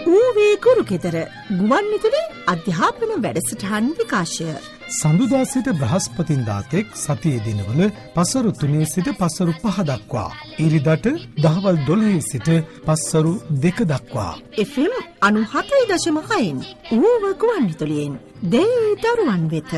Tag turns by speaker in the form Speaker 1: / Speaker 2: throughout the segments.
Speaker 1: ඌවේ ගුරු ගෙදර ගුවන් විදුලි අධ්‍යාපන වැඩසටහන් විකාශය.
Speaker 2: සඳුදා සිට බ්‍රහස්පතින්දා තෙක් සතියේ දිනවල පසරු 3 සිට පසරු 5 දක්වා. ඉරිදට දහවල් 12 සිට පසරු 2 දක්වා.
Speaker 1: FM 97.6න් ඌව ගුවන් විදුලියෙන් දරුවන් වෙත.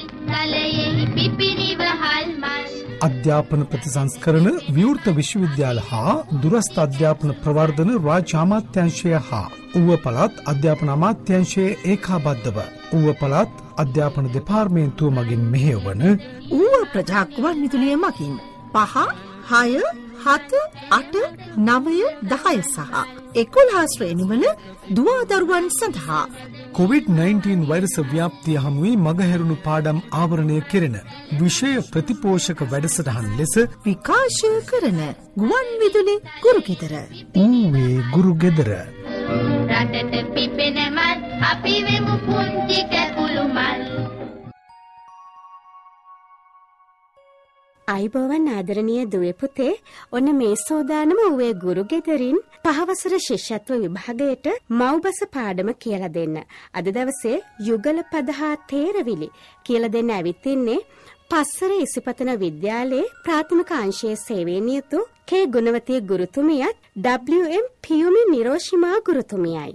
Speaker 2: අධ්‍යාපන ප්‍රතිසංස්කරණ විවෘත විශ්වවිද්‍යාල හා දුරස්ථ අධ්‍යාපන ප්‍රවර්ධන රාජ්‍ය අමාත්‍යාංශය හා ඌව පළාත් අධ්‍යාපන අමාත්‍යාංශයේ ඒකාබද්ධව ඌව පළාත් අධ්‍යාපන දෙපාර්තමේන්තුව මගින් මෙහෙයවන
Speaker 1: ඌව ප්‍රජා ගුවන් විදුලිය මගින් 5, 6, 7, 8, 9, 10 සහ 11 ශ්‍රේණිවල දුවා දරුවන් සඳහා
Speaker 2: COVID-19 වෛරස ව්‍යාප්තිය හමුවේ මගහැරුණු පාඩම් ආවරණය කෙරෙන විෂය ප්‍රතිපෝෂක වැඩසටහන් ලෙස
Speaker 1: විකාශය කරන ගුවන් විදුලි ගුරු ගෙදර.
Speaker 2: ඌවේ ගුරු ගෙදර.
Speaker 3: රටට පිපෙන මල් අපි වෙමු පුංචි කැකුළු මල්.
Speaker 4: අයිබෝවන් ආදරණීය දුවේ පුතේ, ඔන්න මේ සෝදානම ඌවේ ගුරු ගෙදරින් 5 වසර ශිෂ්‍යත්ව විභාගයට මව්බස පාඩම කියලා දෙන්න. අද දවසේ යුගල පද හා තේරවිලි කියලා දෙන්න ඇවිත් ඉන්නේ පස්සර ඉසිපතන විද්‍යාලයේ ප්‍රාථමික අංශයේ සේවයේ නියුතු කේ ගුණවතී ගුරුතුමියත් WM පියුමි නිරෝෂිමා ගුරුතුමියයි.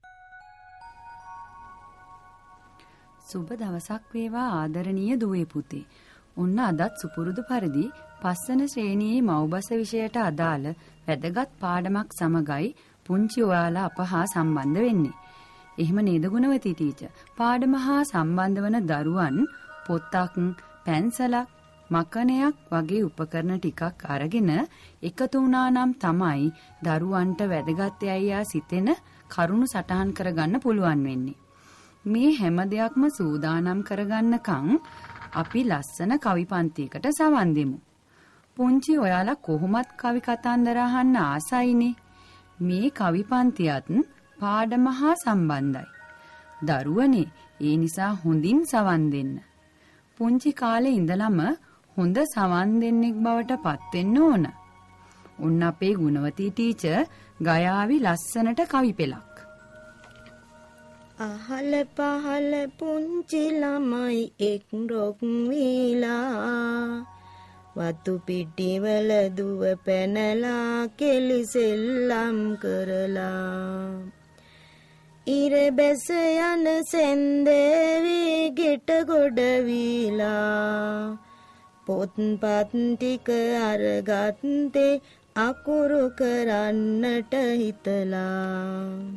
Speaker 5: සුබ දවසක් වේවා ආදරණීය දුවේ පුතේ. ඔන්න අදත් සුපුරුදු පරිදි පස්වන ශ්‍රේණියේ මව්බස විෂයට අදාළ වැදගත් පාඩමක් සමගයි පුංචි ඔයාලා අප හා සම්බන්ධ වෙන්නේ. එහෙම නේද ගුණවතී ටීචර්? පාඩම හා සම්බන්ධ වන දරුවන් පොතක්, පැන්සලක්, මකණයක් වගේ උපකරණ ටිකක් අරගෙන එකතු වුණා නම් තමයි දරුවන්ට වැදගත් යයියා සිතෙන කරුණු සටහන් කරගන්න පුළුවන් වෙන්නේ. මේ හැම දෙයක්ම සූදානම් කරගන්නකම් අපි ලස්සන කවි පන්තියකට සවන් දෙමු. පුංචි ඔයාලා කොහොමත් කවි කතාන්දර අහන්න ආසයිනේ. මේ කවි පන්තියත් පාඩම හා සම්බන්ධයි. දරුවනේ, ඒ නිසා හොඳින් සවන් දෙන්න. පුංචි කාලේ ඉඳලම හොඳ සවන් දෙන්නෙක් බවට පත් වෙන්න ඕන. ඔන්න අපේ ගුණවතී ටීචර් ගයාවි ලස්සනට කවි පෙළක්.
Speaker 6: අහල පහල පුංචි ළමයි එක් රොක් වීලා වතු පිටිවල දුව පැනලා කෙලි සෙල්ලම් කරලා ඉර බැස යන සෙන්දේවි ගෙට ගොඩ වීලා පොත්පත් ටික අරගත්තේ අකුරු කරන්නට හිතලා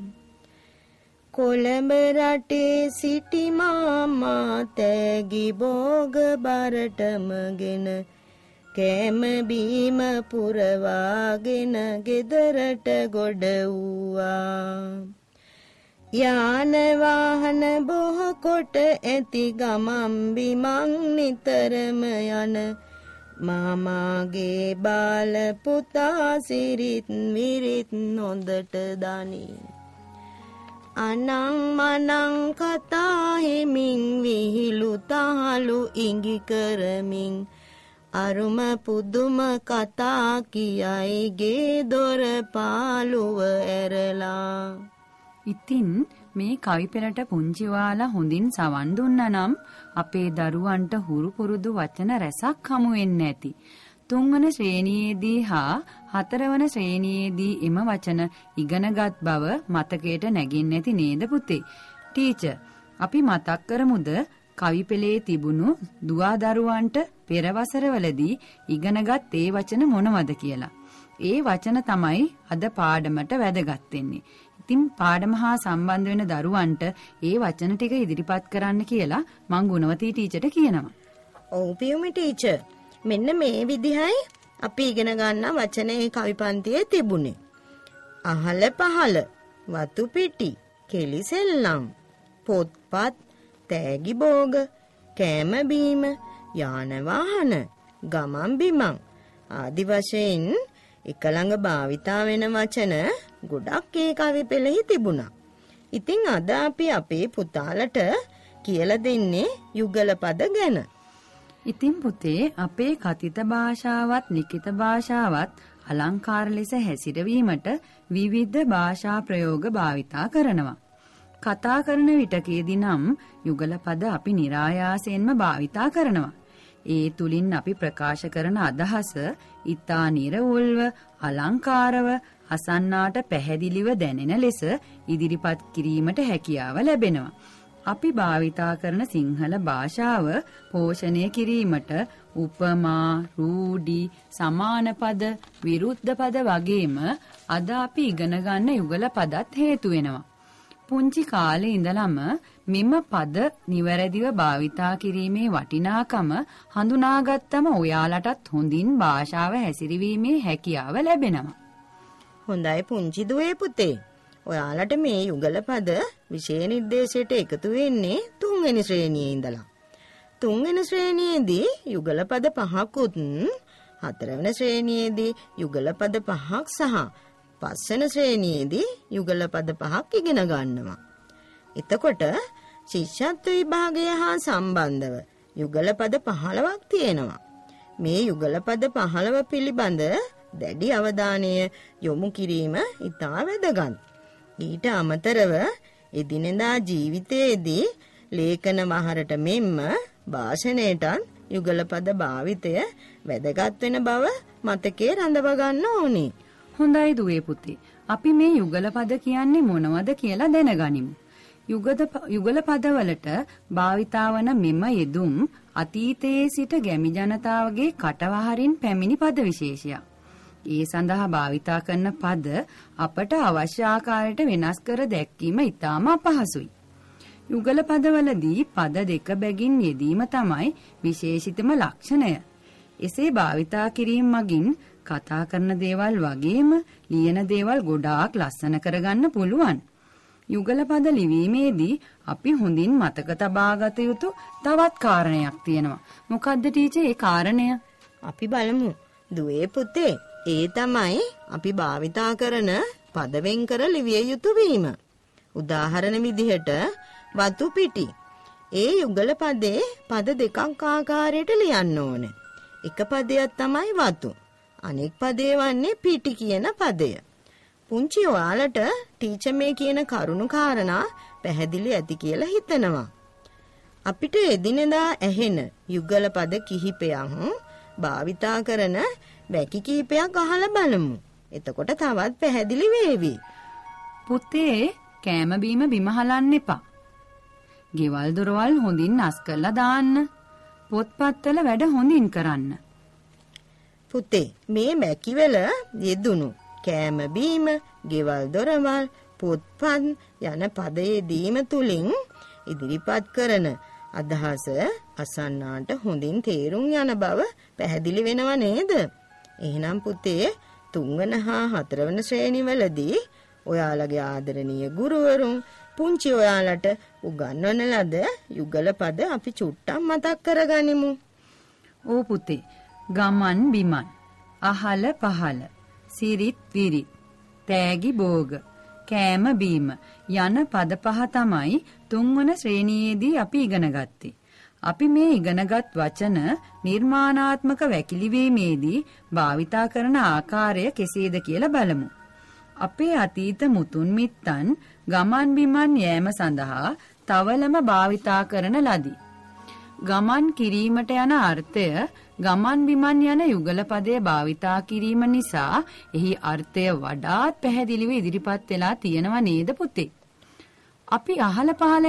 Speaker 6: කොළඹ රටේ සිටි මාමා තෑගි බෝග බරටමගෙන කෑම බීම පුරවාගෙන ගෙදරට ගොඩ වූවා. යාන වාහන බොහෝ කොට ඇති ගමම් බිමන් නිතරම යන මාමාගේ බාල පුතා සිරිත් විරිත් හොඳට දනී. අනං මනං කතා හිමින් විහිළු තහළු ඉඟි කරමින් අරුම පුදුම කතා කියයි ගේ දොර පාළුව ඇරලා.
Speaker 5: ඉතින් මේ කවි පෙළට පුංචි ඔයාලා හොඳින් සවන් දුන්නා නම් අපේ දරුවන්ට හුරු පුරුදු වචන රැසක් හමු වෙන්න ඇති. 3 වන ශ්‍රේණියේදී හා 4 වන ශ්‍රේණියේදී එම වචන ඉගෙනගත් බව මතකයට නැගින්නේ නැති නේද පුතේ? ටීචර්, අපි මතක් කරමුද කවි පෙළේ තිබුණු දුවා දරුවන්ට පෙර වසරවලදී ඉගෙනගත් ඒ වචන මොනවද කියලා. ඒ වචන තමයි අද පාඩමට වැදගත් වෙන්නේ. ඉතින් පාඩම හා සම්බන්ධ වෙන දරුවන්ට ඒ වචන ටික ඉදිරිපත් කරන්න කියලා මං ගුණවතී ටීචර්ට කියනවා.
Speaker 6: ඔව් පියුමි ටීචර්. මෙන්න මේ විදිහයි අපි ඉගෙන ගන්න වචනේ කවි පන්තියේ තිබුණේ. අහල පහල, වතු පිටි, කෙලි සෙල්ලම්, පොත්පත්, තෑගි බෝග, කෑම බීම, යාන වාහන, ගමන් බිමන් ආදි වශයෙන් එක ළඟ භාවිතා වෙන වචන ගොඩක් ඒ කවි පෙළෙහි තිබුණා. ඉතින් අද අපි අපේ පුතාලට කියලා දෙන්නේ යුගල පද ගැන.
Speaker 5: ඉතින් පුතේ, අපේ කතිත භාෂාවත් ලිඛිත භාෂාවත් අලංකාර ලෙස හැසිරවීමට විවිධ භාෂා ප්‍රයෝග භාවිතා කරනවා. කතා කරන විටකයේදී නම් යුගල පද අපි નિરાයාසයෙන්ම භාවිතා කරනවා. ඒ තුලින් අපි ප්‍රකාශ කරන අදහස ඊතා නිර්වුල්ව අලංකාරව අසන්නාට පැහැදිලිව දැනෙන ලෙස ඉදිරිපත් කිරීමට හැකියාව ලැබෙනවා. අපි භාවිතා කරන සිංහල භාෂාව පෝෂණය කිරීමට උපමා, රූಢි, සමාන පද, විරුද්ධ පද වගේම අද අපි ඉගෙන ගන්න යුගල පදත් හේතු වෙනවා. පුංචි කාලේ ඉඳලම මෙම පද නිවැරදිව භාවිතා කිරීමේ වටිනාකම හඳුනාගත්තම ඔයාලටත් හොඳින් භාෂාව හැසිරවීමේ හැකියාව ලැබෙනවා.
Speaker 6: හොඳයි පුංචි දුවේ පුතේ. ඔයාලට මේ යුගල පද විෂය නිර්දේශයට එකතු වෙන්නේ 3 වෙනි ශ්‍රේණියේ ඉඳලා. 3 වෙනි ශ්‍රේණියේදී යුගල පද 5කුත්, 4 වෙනි ශ්‍රේණියේදී යුගල පද 5ක් සහ 5 වෙනි ශ්‍රේණියේදී යුගල පද 5ක් ඉගෙන ගන්නවා. එතකොට ශිෂ්‍යත්ව විභාගය හා සම්බන්ධව යුගල පද 15ක් තියෙනවා. මේ යුගල පද 15 පිළිබඳ දැඩි අවධානය යොමු කිරීම ඉතා වැදගත්. ඊට අමතරව එදිනෙදා ජීවිතයේදී ලේඛන මහරට මෙන්ම භාෂණයටත් යුගල පද භාවිතය වැදගත් වෙන බව මතකයේ රඳව ගන්න ඕනේ.
Speaker 5: හොඳයි දුවේ පුතේ. අපි මේ යුගල පද කියන්නේ මොනවද කියලා දැනගනිමු. යුගල පදවලට භාවිතා වන මෙම යෙදුම් අතීතයේ සිට ගැමි ජනතාවගේ කටවහරින් පැමිණි පද විශේෂයක්. ඒ සඳහා භාවිතා කරන පද අපට අවශ්‍ය ආකාරයට වෙනස් කර දැක්වීම ඉතාම අපහසුයි. යුගල පදවලදී පද දෙක බැගින් යෙදීම තමයි විශේෂිතම ලක්ෂණය. එසේ භාවිතා කිරීම මගින් කතා කරන දේවල් වගේම ලියන දේවල් ගොඩාක් ලස්සන කරගන්න පුළුවන්. යුගල පද ලිවීමේදී අපි හොඳින් මතක තබාගත යුතු තවත් කාරණයක් තියෙනවා. මොකද්ද ටීචර් ඒ කාරණය?
Speaker 6: අපි බලමු. දුවේ පුතේ, ඒ තමයි අපි භාවිතා කරන පද වෙන් කර ලිවිය යුතු වීම. උදාහරණ විදිහට වතු පිටි. ඒ යුගල පදේ පද දෙකක් ආකාරයට ලියන්න ඕනේ. එක පදයක් තමයි වතු. අනෙක් පදේ වන්නේ පිටි කියන පදය. පුංචි ඔයාලට ටීචර් මේ කියන කරුණු කාරණා පැහැදිලි ඇති කියලා හිතනවා. අපිට එදිනෙදා ඇහෙන යුගල පද කිහිපයක් භාවිතා කරන වැකි කීපයක් අහලා බලමු. එතකොට තවත් පැහැදිලි වේවි.
Speaker 5: පුතේ, කෑම බීම බිම හලන්න එපා. ගෙවල් දොරවල් හොඳින් අස් කරලා දාන්න. පොත්පත්වල වැඩ හොඳින් කරන්න.
Speaker 6: පුතේ, මේ වැකිවල යෙදුණු කෑම බීම, ගෙවල් දොරවල්, පොත්පත් යන පදයේ දීම තුලින් ඉදිරිපත් කරන අදහස අසන්නාට හොඳින් තේරුම් යන බව පැහැදිලි වෙනව නේද? එහෙනම් පුතේ, 3 වෙනි හා 4 වෙනි ශ්‍රේණිවලදී ඔයාලගේ ආදරණීය ගුරුවරුන් පුංචි ඔයාලට උගන්වන ලද යුගල පද අපි චුට්ටක් මතක් කරගනිමු.
Speaker 5: ඕ පුතේ, ගමන් බිමන්, අහල පහල, සිරිත් විරිත්, තෑගි බෝග, කෑම බීම යන පද පහ තමයි 3 වන ශ්‍රේණියේදී අපි ඉගෙන ගත්තේ. අපි මේ ඉගෙනගත් වචන නිර්මාණාත්මක වැකිලිවීමේදී භාවිතා කරන ආකාරය කෙසේද කියලා බලමු. අපේ අතීත මුතුන් මිත්තන් ගමන් බිමන් යෑම සඳහා තවලම භාවිතා කරන ලදී. ගමන් කිරීමට යන අර්ථය ගමන් බිමන් යන යුගල පදයේ භාවිතා කිරීම නිසා එහි අර්ථය වඩාත් පැහැදිලිව ඉදිරිපත් වෙලා තියෙනව නේද පුතේ? අපි අහල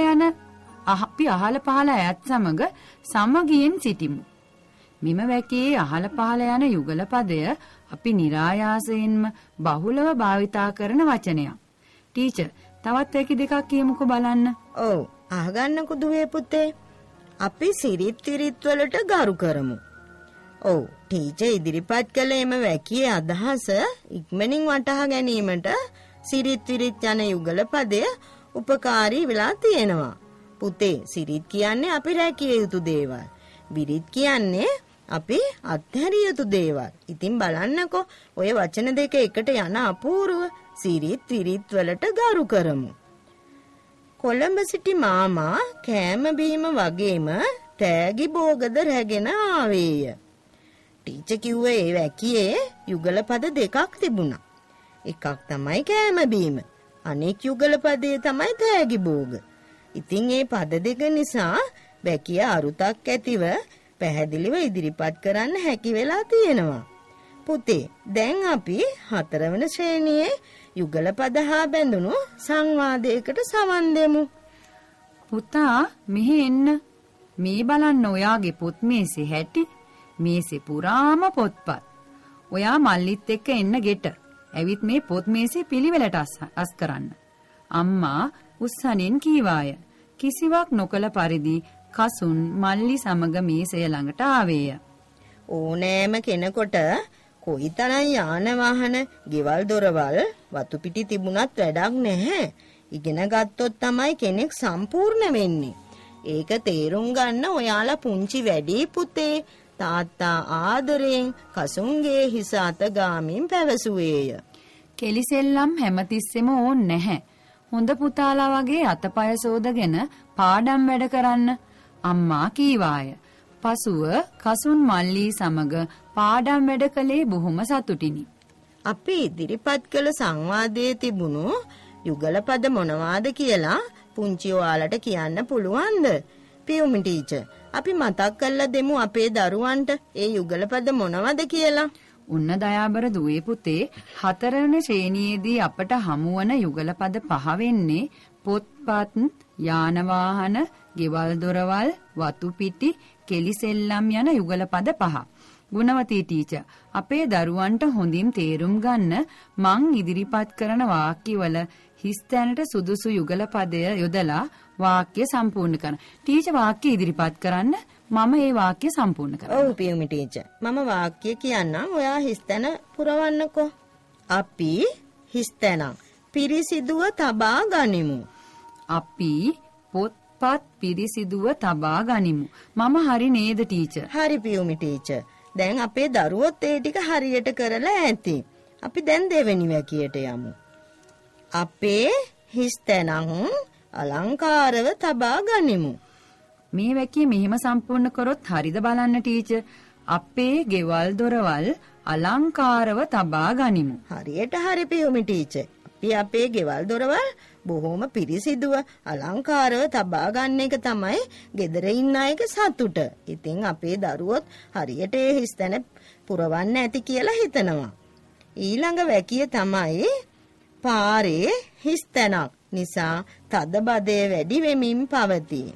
Speaker 5: පහල අයත් සමග සමගියෙන් සිටිමු. මෙම වැකියේ අහල පහල යන යුගල පදය අපි નિરાයාසයෙන්ම බහුලව භාවිතා කරන වචනයක්. ටීචර්, තවත් වැකි දෙකක් කියමුකෝ බලන්න.
Speaker 6: ඔව්, අහගන්නකෝ දුවේ පුතේ. අපි සිරිත් විරිත් වලට ගරු කරමු. ඔව්, ටීචර් ඉදිරිපත් කළේම වැකියේ අදහස ඉක්මනින් වටහා ගැනීමට සිරිත් විරිත් යන යුගල පදය උපකාරී වෙලා තියෙනවා. පුතේ, සිරිත් කියන්නේ අපි රැකිය යුතු දේවල්. විරිත් කියන්නේ අපි අත්හැරිය යුතු දේවල්. ඉතින් බලන්නකෝ ඔය වචන දෙක එකට යන අපූර්ව සිරිත් විරිත් වලට ගරු කරමු. කොළඹ සිටි මාමා කෑම බීම වගේම තෑගි බෝගද රැගෙන ආවේය. ටීචර් කිව්වේ ඒ වැකියේ යුගල පද දෙකක් තිබුණා. එකක් තමයි කෑම බීම. අනෙක් යුගල පදේ තමයි තෑගි භෝග. ඉතින් ඒ පද දෙක නිසා වැකිය අරුතක් ඇතිව පැහැදිලිව ඉදිරිපත් කරන්න හැකි වෙලා තියෙනවා. පුතේ, දැන් අපි 4 වෙනි ශ්‍රේණියේ යුගල පද හා බැඳුණු සංවාදයකට සවන් දෙමු.
Speaker 5: පුතා මෙහෙ එන්න. මේ බලන්න ඔයාගේ පොත් මේසේ හැටි. මේසේ පුරාම පොත්පත්. ඔයා මල්ලිත් එක්ක එන්න ගෙට. ඇවිත් මේ පොත් මේසේ පිළිවෙලට අස් කරන්න. අම්මා උස්සනෙන් කීවාය. කිසිවක් නොකල පරිදි කසුන් මල්ලි සමග මේසය ළඟට ආවේය.
Speaker 6: ඕනෑම කෙනෙකුට කොයිතරම් යාන වාහන, ගෙවල් දොරවල්, වතු පිටි තිබුණත් වැඩක් නැහැ. ඉගෙන ගත්තොත් තමයි කෙනෙක් සම්පූර්ණ වෙන්නේ. ඒක තේරුම් ගන්න ඔයාලා පුංචි වැඩි පුතේ තාත්තා ආදරයෙන් කසුන්ගේ හිස අත ගාමින් පැවසුවේය.
Speaker 5: කෙලිසෙල්ලම් හැමතිස්සෙම ඕන් නැහැ. හොඳ පුතාලා වගේ අතපය සෝදගෙන පාඩම් වැඩ කරන්න අම්මා කීවාය. පසුව කසුන් මල්ලි සමග පාඩම් වැඩ කළේ බොහොම සතුටිනි.
Speaker 6: අපි ඉදිරිපත් කළ සංවාදයේ තිබුණු යුගල පද මොනවාද කියලා පුංචි ඔයාලට කියන්න පුළුවන්ද? පියුමි ටීචර්, අපි මතක් කරලා දෙමු අපේ දරුවන්ට ඒ යුගල පද මොනවද කියලා.
Speaker 5: උන්න දයාබර දුවේ පුතේ 4 වෙනි ශ්‍රේණියේදී අපට හමුවන යුගල පද 5 වෙන්නේ පොත්පත්, යාන වාහන, ගෙවල් දොරවල්, වතු පිටි, කෙලිසෙල්ලම් යන යුගල පද 5. ගුණවතී ටීචර්, අපේ දරුවන්ට හොඳින් තේරුම් ගන්න මං ඉදිරිපත් කරන වාක්‍යවල හිස්තැනට සුදුසු යුගල පදය යොදලා වාක්‍ය සම්පූර්ණ කරන්න. ටීචර් වාක්‍ය ඉදිරිපත් කරන්න. මම ඒ වාක්‍ය සම්පූර්ණ කරනවා.
Speaker 6: ඔව් පියුමි ටීචර්. මම වාක්‍ය කියන්නම්. ඔයා හිස්තැන පුරවන්නකෝ. අපි හිස්තැන පිරිසිදුව තබා ගනිමු.
Speaker 5: අපි පොත්පත් පිරිසිදුව තබා ගනිමු. මම හරි නේද ටීචර්?
Speaker 6: හරි පියුමි ටීචර්. දැන් අපේ දරුවොත් ඒ ටික හරියට කරලා ඇති. අපි දැන් දෙවෙනි වැකියට යමු. අපේ හිස්තැන අලංකාරව තබා ගනිමු.
Speaker 5: මේ වැකිය මෙහෙම සම්පූර්ණ කරොත් හරිද බලන්න ටීචර්. අපේ ගෙවල් දොරවල් අලංකාරව තබා ගනිමු.
Speaker 6: හරියට හරි පියුමි ටීචර්. අපි අපේ ගෙවල් දොරවල් බොහොම පිරිසිදුව අලංකාරව තබා ගන්න එක තමයි ගෙදර ඉන්න අයගේ සතුට. ඉතින් අපේ දරුවොත් හරියට ඒ හිස්තැන පුරවන්න ඇති කියලා හිතනවා. ඊළඟ වැකිය තමයි පාරේ හිස්තැනක් නිසා තදබදය වැඩි වෙමින් පවතී.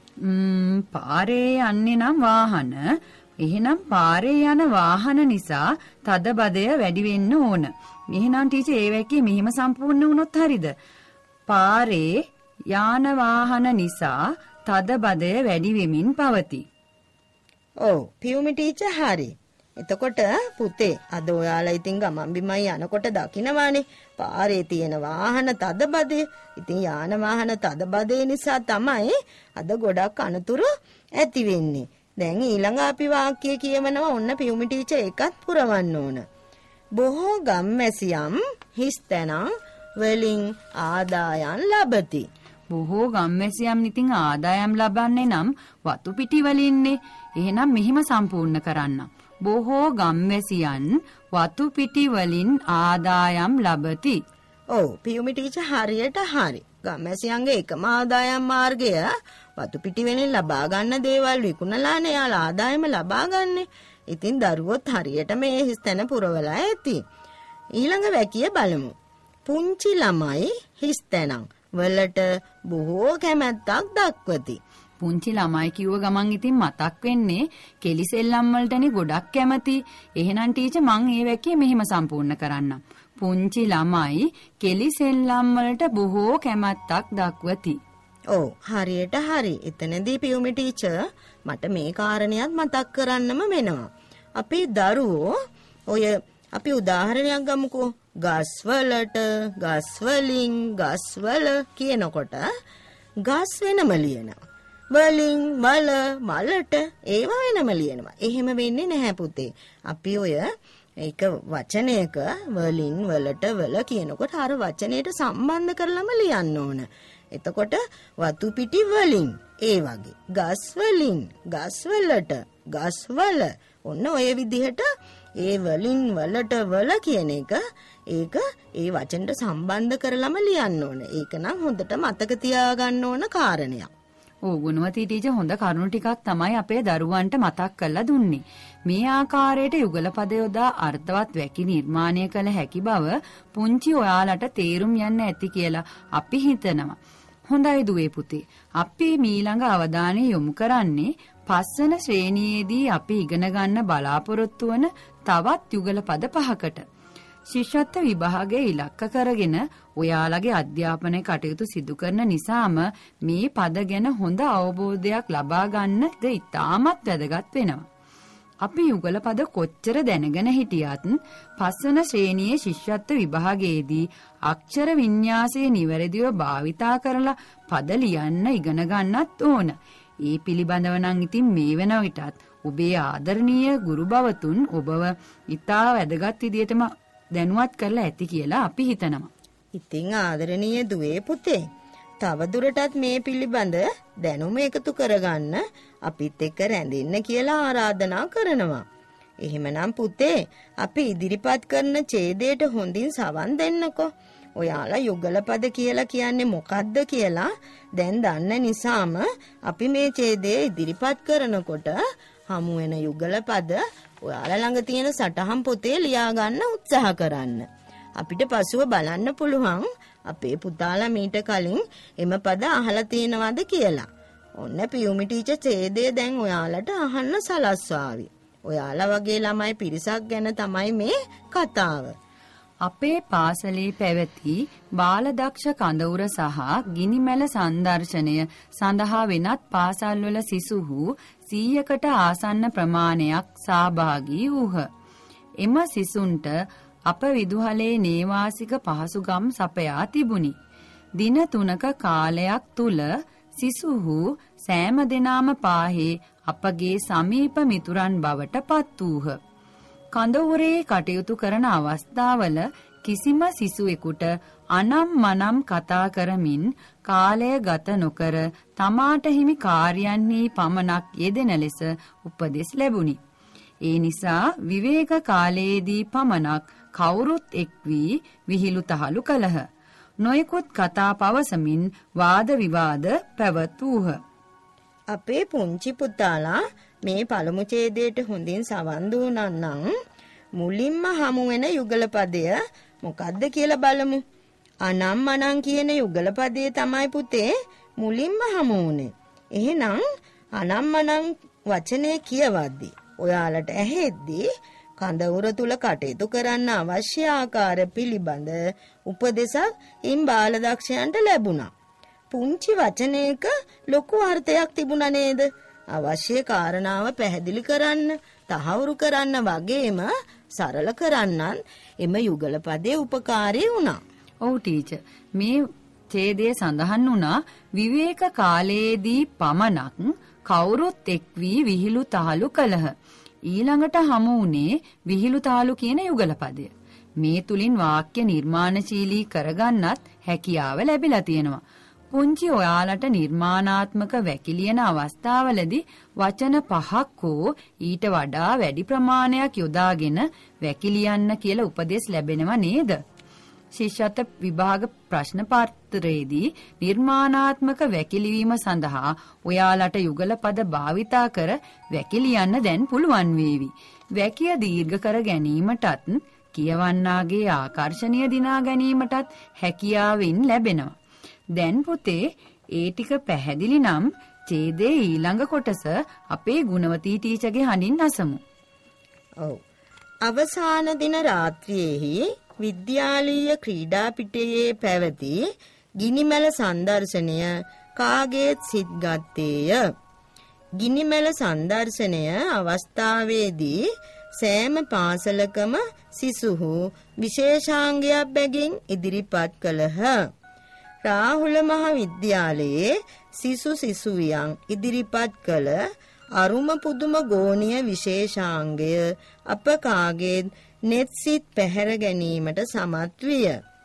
Speaker 5: පාරේ යන්නේ නම් වාහන. එහෙනම් පාරේ යන වාහන නිසා තදබදය වැඩි වෙන්න ඕන. එහෙනම් ටීචර් ඒ වැකිය මෙහිම සම්පූර්ණ වුණොත් හරිද? පාරේ යාන වාහන නිසා තදබදය වැඩි වෙමින් පවතී.
Speaker 6: ඔව් පියුමි ටීචර් හරි. එතකොට පුතේ අද ඔයාලා ඉතින් ගමන් බිමන් යනකොට දකින්නවානේ පාරේ තියෙන වාහන තදබදය. ඉතින් යාන වාහන තදබදය නිසා තමයි අද ගොඩක් අනතුරු ඇති වෙන්නේ. දැන් ඊළඟ අපි වාක්‍ය කියවනවා. ඔන්න පියුමි ටීචර් එකත් පුරවන්න ඕන. බොහෝ ගම්මැසියන් හිස්තැන වලින් ආදායම් ලබති.
Speaker 5: බොහෝ ගම්මැසියන් ඉතින් ආදායම් ලබන්නේ නම් වතු පිටි වලින්නේ. එහෙනම් මෙහිම සම්පූර්ණ කරන්න. බොහෝ ගම්වැසියන් වතු පිටි වලින් ආදායම් ලබති.
Speaker 6: ඔව් පියුමි ටීචර් හරියට හරි. ගම්වැසියන්ගේ එකම ආදායම් මාර්ගය වතු පිටි වලින් ලබා ගන්න දේවල් විකුණලානේ යාලා ආදායම ලබා ගන්න. ඉතින් දරුවොත් හරියට මේ හිස්තැන පුරවලා ඇති. ඊළඟ වැකිය බලමු. පුංචි ළමයි හිස්තැන වලට බොහෝ කැමැත්තක් දක්වති.
Speaker 5: පුංචි ළමයි කිව්ව ගමන් ඉතින් මතක් වෙන්නේ කෙලිසෙල්ලම් වලටනේ ගොඩක් කැමති. එහෙනම් ටීචර් මං ඒ වැකිය මෙහෙම සම්පූර්ණ කරන්නම්. පුංචි ළමයි කෙලිසෙල්ලම් වලට බොහෝ කැමැත්තක් දක්වති.
Speaker 6: ඔව් හරියට හරි. එතනදී පියුමි ටීචර් මට මේ කාරණයක් මතක් කරන්නම වෙනවා. අපේ දරුවෝ ඔය අපි උදාහරණයක් ගමුකෝ. ගස්වලට, ගස්වලින්, ගස්වල කියනකොට ගස් වෙනම ලියනවා. වලින්, වල, මලට ඒවා වෙනම ලියනවා. එහෙම වෙන්නේ නැහැ පුතේ. අපි ඔය ඒක වචනයක වලින්, වලට, වල කියනකොට අර වචනයට සම්බන්ධ කරලම ලියන්න ඕන. එතකොට වතු පිටි වලින් ඒ වගේ ගස් වලින්, ගස් වලට, ගස් වල ඔන්න ඔය විදිහට ඒ වලින් වලට වල කියන එක ඒක ඒ වචනට සම්බන්ධ කරලම ලියන්න ඕන. ඒක නම් හොඳට මතක තියාගන්න ඕන කාරණයක්.
Speaker 5: ඕ ගුණවතී ටීචර් හොඳ කරුණු ටිකක් තමයි අපේ දරුවන්ට මතක් කරලා දුන්නේ. මේ ආකාරයට යුගල පද යොදා අර්ථවත් වැකි නිර්මාණය කළ හැකි බව පුංචි ඔයාලට තේරුම් යන්න ඇති කියලා අපි හිතනවා. හොඳයි දුවේ පුතේ. අපි මීළඟ අවධානය යොමු කරන්නේ පස්වන ශ්‍රේණියේදී අපි ඉගෙන ගන්න බලාපොරොත්තු වන තවත් යුගල පද 5කට. ශිෂ්‍යත්ව විභාගයේ ඉලක්ක කරගෙන ඔයාලගේ අධ්‍යාපන කටයුතු සිදු කරන නිසාම මේ පද ගැන හොඳ අවබෝධයක් ලබා ගන්නද ඉතාමත් වැදගත් වෙනවා. අපි යුගල පද කොච්චර දැනගෙන හිටියත් පස්වන ශ්‍රේණියේ ශිෂ්‍යත්ව විභාගයේදී අක්ෂර වින්‍යාසයේ නිවැරදිව භාවිතා කරලා පද ලියන්න ඉගෙන ගන්නත් ඕන. ඒ පිළිබඳව නම් ඉතින් මේ වෙන විටත් ඔබේ ආදරණීය ගුරු බවතුන් ඔබව ඉතා වැදගත් විදියටම දැනුවත් කරලා ඇති කියලා අපි හිතනවා.
Speaker 6: ඉතින් ආදරණීය දුවේ පුතේ තව දුරටත් මේ පිළිබඳ දැනුම එකතු කරගන්න අපිත් එක්ක රැඳෙන්න කියලා ආරාධනා කරනවා. එහෙමනම් පුතේ අපි ඉදිරිපත් කරන ඡේදයට හොඳින් සවන් දෙන්නකෝ. ඔයාලා යුගල පද කියලා කියන්නේ මොකක්ද කියලා දැන් දන්න නිසාම අපි මේ ඡේදය ඉදිරිපත් කරනකොට හමු වෙන යුගල පද ඔයාලා ළඟ තියෙන සටහන් පොතේ ලියා ගන්න උත්සාහ කරන්න. අපිට පසුව බලන්න පුළුවන් අපේ පුතාලා මීට කලින් එම පද අහලා තියෙනවද කියලා. ඔන්න පියුමි ටීචර් ඡේදය දැන් ඔයාලට අහන්න සලස්වාවි. ඔයාලා වගේ ළමයි පිරිසක් ගැන තමයි මේ කතාව.
Speaker 5: අපේ පාසලේ පැවති බාලදක්ෂ කඳවුර සහ ගිනිමැල සංදර්ශනය සඳහා වෙනත් පාසල්වල සිසුහු 100කට ආසන්න ප්‍රමාණයක් සහභාගී වූහ. එම සිසුන්ට අප විදුහලේ නේවාසික පහසුකම් සපයා තිබුණි. දින 3ක කාලයක් තුල සිසුහු සෑම දිනම පාහේ අපගේ සමීප මිතුරන් බවට පත් වූහ. කඳවුරේ කටයුතු කරන අවස්ථාවල කිසිම සිසුවෙකුට අනම් මනම් කතා කරමින් කාලය ගත නොකර තමාට හිමි කාර්යයන්හි පමණක් යෙදෙන ලෙස උපදෙස් ලැබුණි. ඒ නිසා විවේක කාලයේදී පමණක් කවුරුත් එක් වී විහිළු තහළු කළහ. නොයෙකුත් කතා පවසමින් වාද විවාද පැවැත්වූහ.
Speaker 6: අපේ පුංචි පුතාලා මේ පළමු ඡේදයට හොඳින් සවන් දුන්නා නම් මුලින්ම හමු වෙන යුගල පදය මොකක්ද කියලා බලමු. අනම් මනම් කියන යුගල පදයේ තමයි පුතේ මුලින්ම හමු වුනේ. එහෙනම් අනම් මනම් වචනේ කියවද්දී ඔයාලට ඇහෙද්දී කඳවුර තුල කටයුතු කරන්න අවශ්‍ය ආකාර පිළිබඳ උපදේශක් ඉන් බාලදක්ෂයන්ට ලැබුණා. පුංචි වචනයක ලොකු අර්ථයක් තිබුණා නේද? අවශ්‍ය කාරණාව පැහැදිලි කරන්න, තහවුරු කරන්න වගේම සරල කරන්නත් එම යුගල පදයේ උපකාරී වුණා.
Speaker 5: ඔව් ටීචර්. මේ ඡේදයේ සඳහන් වුණා විවේක කාලයේදී පමණක් කවුරුත් එක් වී විහිළු තහළු කළහ. ඊළඟට හමු වුණේ විහිළු තහළු කියන යුගල පදය. මේ තුලින් වාක්‍ය නිර්මාණශීලී කරගන්නත් හැකියාව ලැබිලා තියෙනවා. පුංචි ඔයාලට නිර්මාණාත්මක වැකිලියන අවස්ථාවලදී වචන 5ක් හෝ ඊට වඩා වැඩි ප්‍රමාණයක් යොදාගෙන වැකිලියන්න කියලා උපදෙස් ලැබෙනව නේද? ශිෂ්‍යත්ව විභාග ප්‍රශ්න පත්‍රයේදී නිර්මාණාත්මක වැකිලිවීම සඳහා ඔයාලට යුගල පද භාවිතා කර වැකිලියන්න දැන් පුළුවන් වේවි. වැකිය දීර්ඝ කර ගැනීමටත් කියවන්නාගේ ආකර්ෂණීය දිනා ගැනීමටත් හැකියාවෙන් ලැබෙනවා. දැන් පුතේ ඒ ටික පැහැදිලි නම් ඡේදයේ ඊළඟ කොටස අපේ ගුණවතී ටීචර්ගේ හඬින් අසමු.
Speaker 6: ඔව්. අවසාන දින රාත්‍රියේහි විද්‍යාලීය ක්‍රීඩා පිටයේ පැවති ගිනිමැල සංදර්ශනය කාගේත් සිත් ගත්තේය. ගිනිමැල සංදර්ශනය අවස්ථාවේදී සෑම පාසලකම සිසුහු විශේෂාංගයක් බැගින් ඉදිරිපත් කළහ. රාහුල මහ විද්‍යාලයේ සිසු සිසුවියන් ඉදිරිපත් කළ අරුම පුදුම ගෝණීය විශේෂාංගය අප කාගේ net සිත් පැහැර ගැනීමට සමත් විය.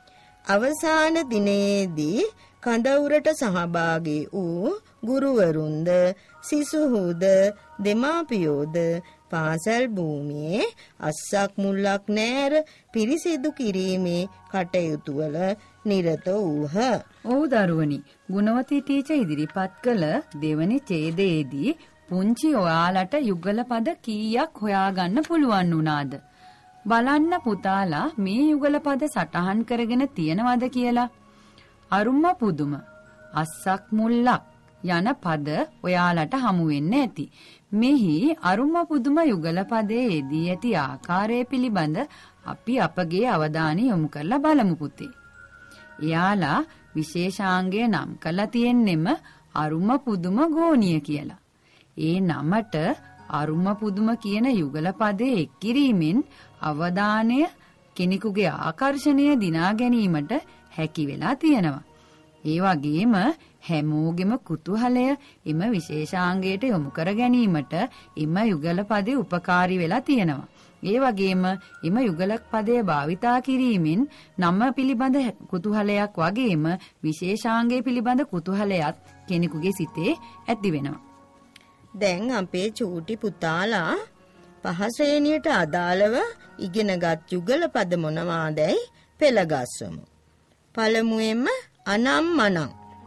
Speaker 6: අවසාන දිනේදී කඳවුරට සහභාගී වූ ගුරුවරුන්ද සිසුහුද දෙමාපියෝද පාසල් භූමියේ අස්සක් මුල්ලක් නෑර පිරිසිදු කිරීමේ කටයුතු වල නිරත වූහ.
Speaker 5: ඔව් දරුවනි, ගුණවති ටීචර් ඉදිරිපත් කළ දෙවනි ඡේදයේදී පුංචි ඔයාලට යුගල පද කීයක් හොයාගන්න පුළුවන් වුණාද? බලන්න පුතාලා මේ යුගල පද සටහන් කරගෙන තියනවද කියලා. අරුම පුදුම, අස්සක් මුල්ලක් යන පද ඔයාලට හමු වෙන්න ඇති. මෙහි අරුම පුදුම යුගල පදයේ යෙදී ඇති ආකාරය පිළිබඳ අපි අපගේ අවධානය යොමු කරලා බලමු පුතේ. එයාලා විශේෂාංගය නම් කරලා තියෙන්නෙම අරුම පුදුම ගෝණිය කියලා. ඒ නමට අරුම පුදුම කියන යුගල පදයේ එක් කිරීමෙන් අවධානය කෙනෙකුගේ ආකර්ෂණය දිනා ගැනීමට හැකි වෙලා තියෙනවා. ඒ වගේම හැමෝගෙම කුතුහලය එම විශේෂාංගයට යොමු කර ගැනීමට එම යුගල පදේ උපකාරී වෙලා තියෙනවා. ඒ වගේම එම යුගල පදය භාවිතා කිරීමෙන් නම පිළිබඳ කුතුහලයක් වගේම විශේෂාංගය පිළිබඳ කුතුහලයක් කෙනෙකුගේ සිතේ ඇති වෙනවා.
Speaker 6: දැන් අපේ චූටි පුතාලා පහ ශ්‍රේණියට අදාළව ඉගෙනගත් යුගල පද මොනවාදයි පෙළගස්වමු. පළමුවෙන්ම අනම් මනම්.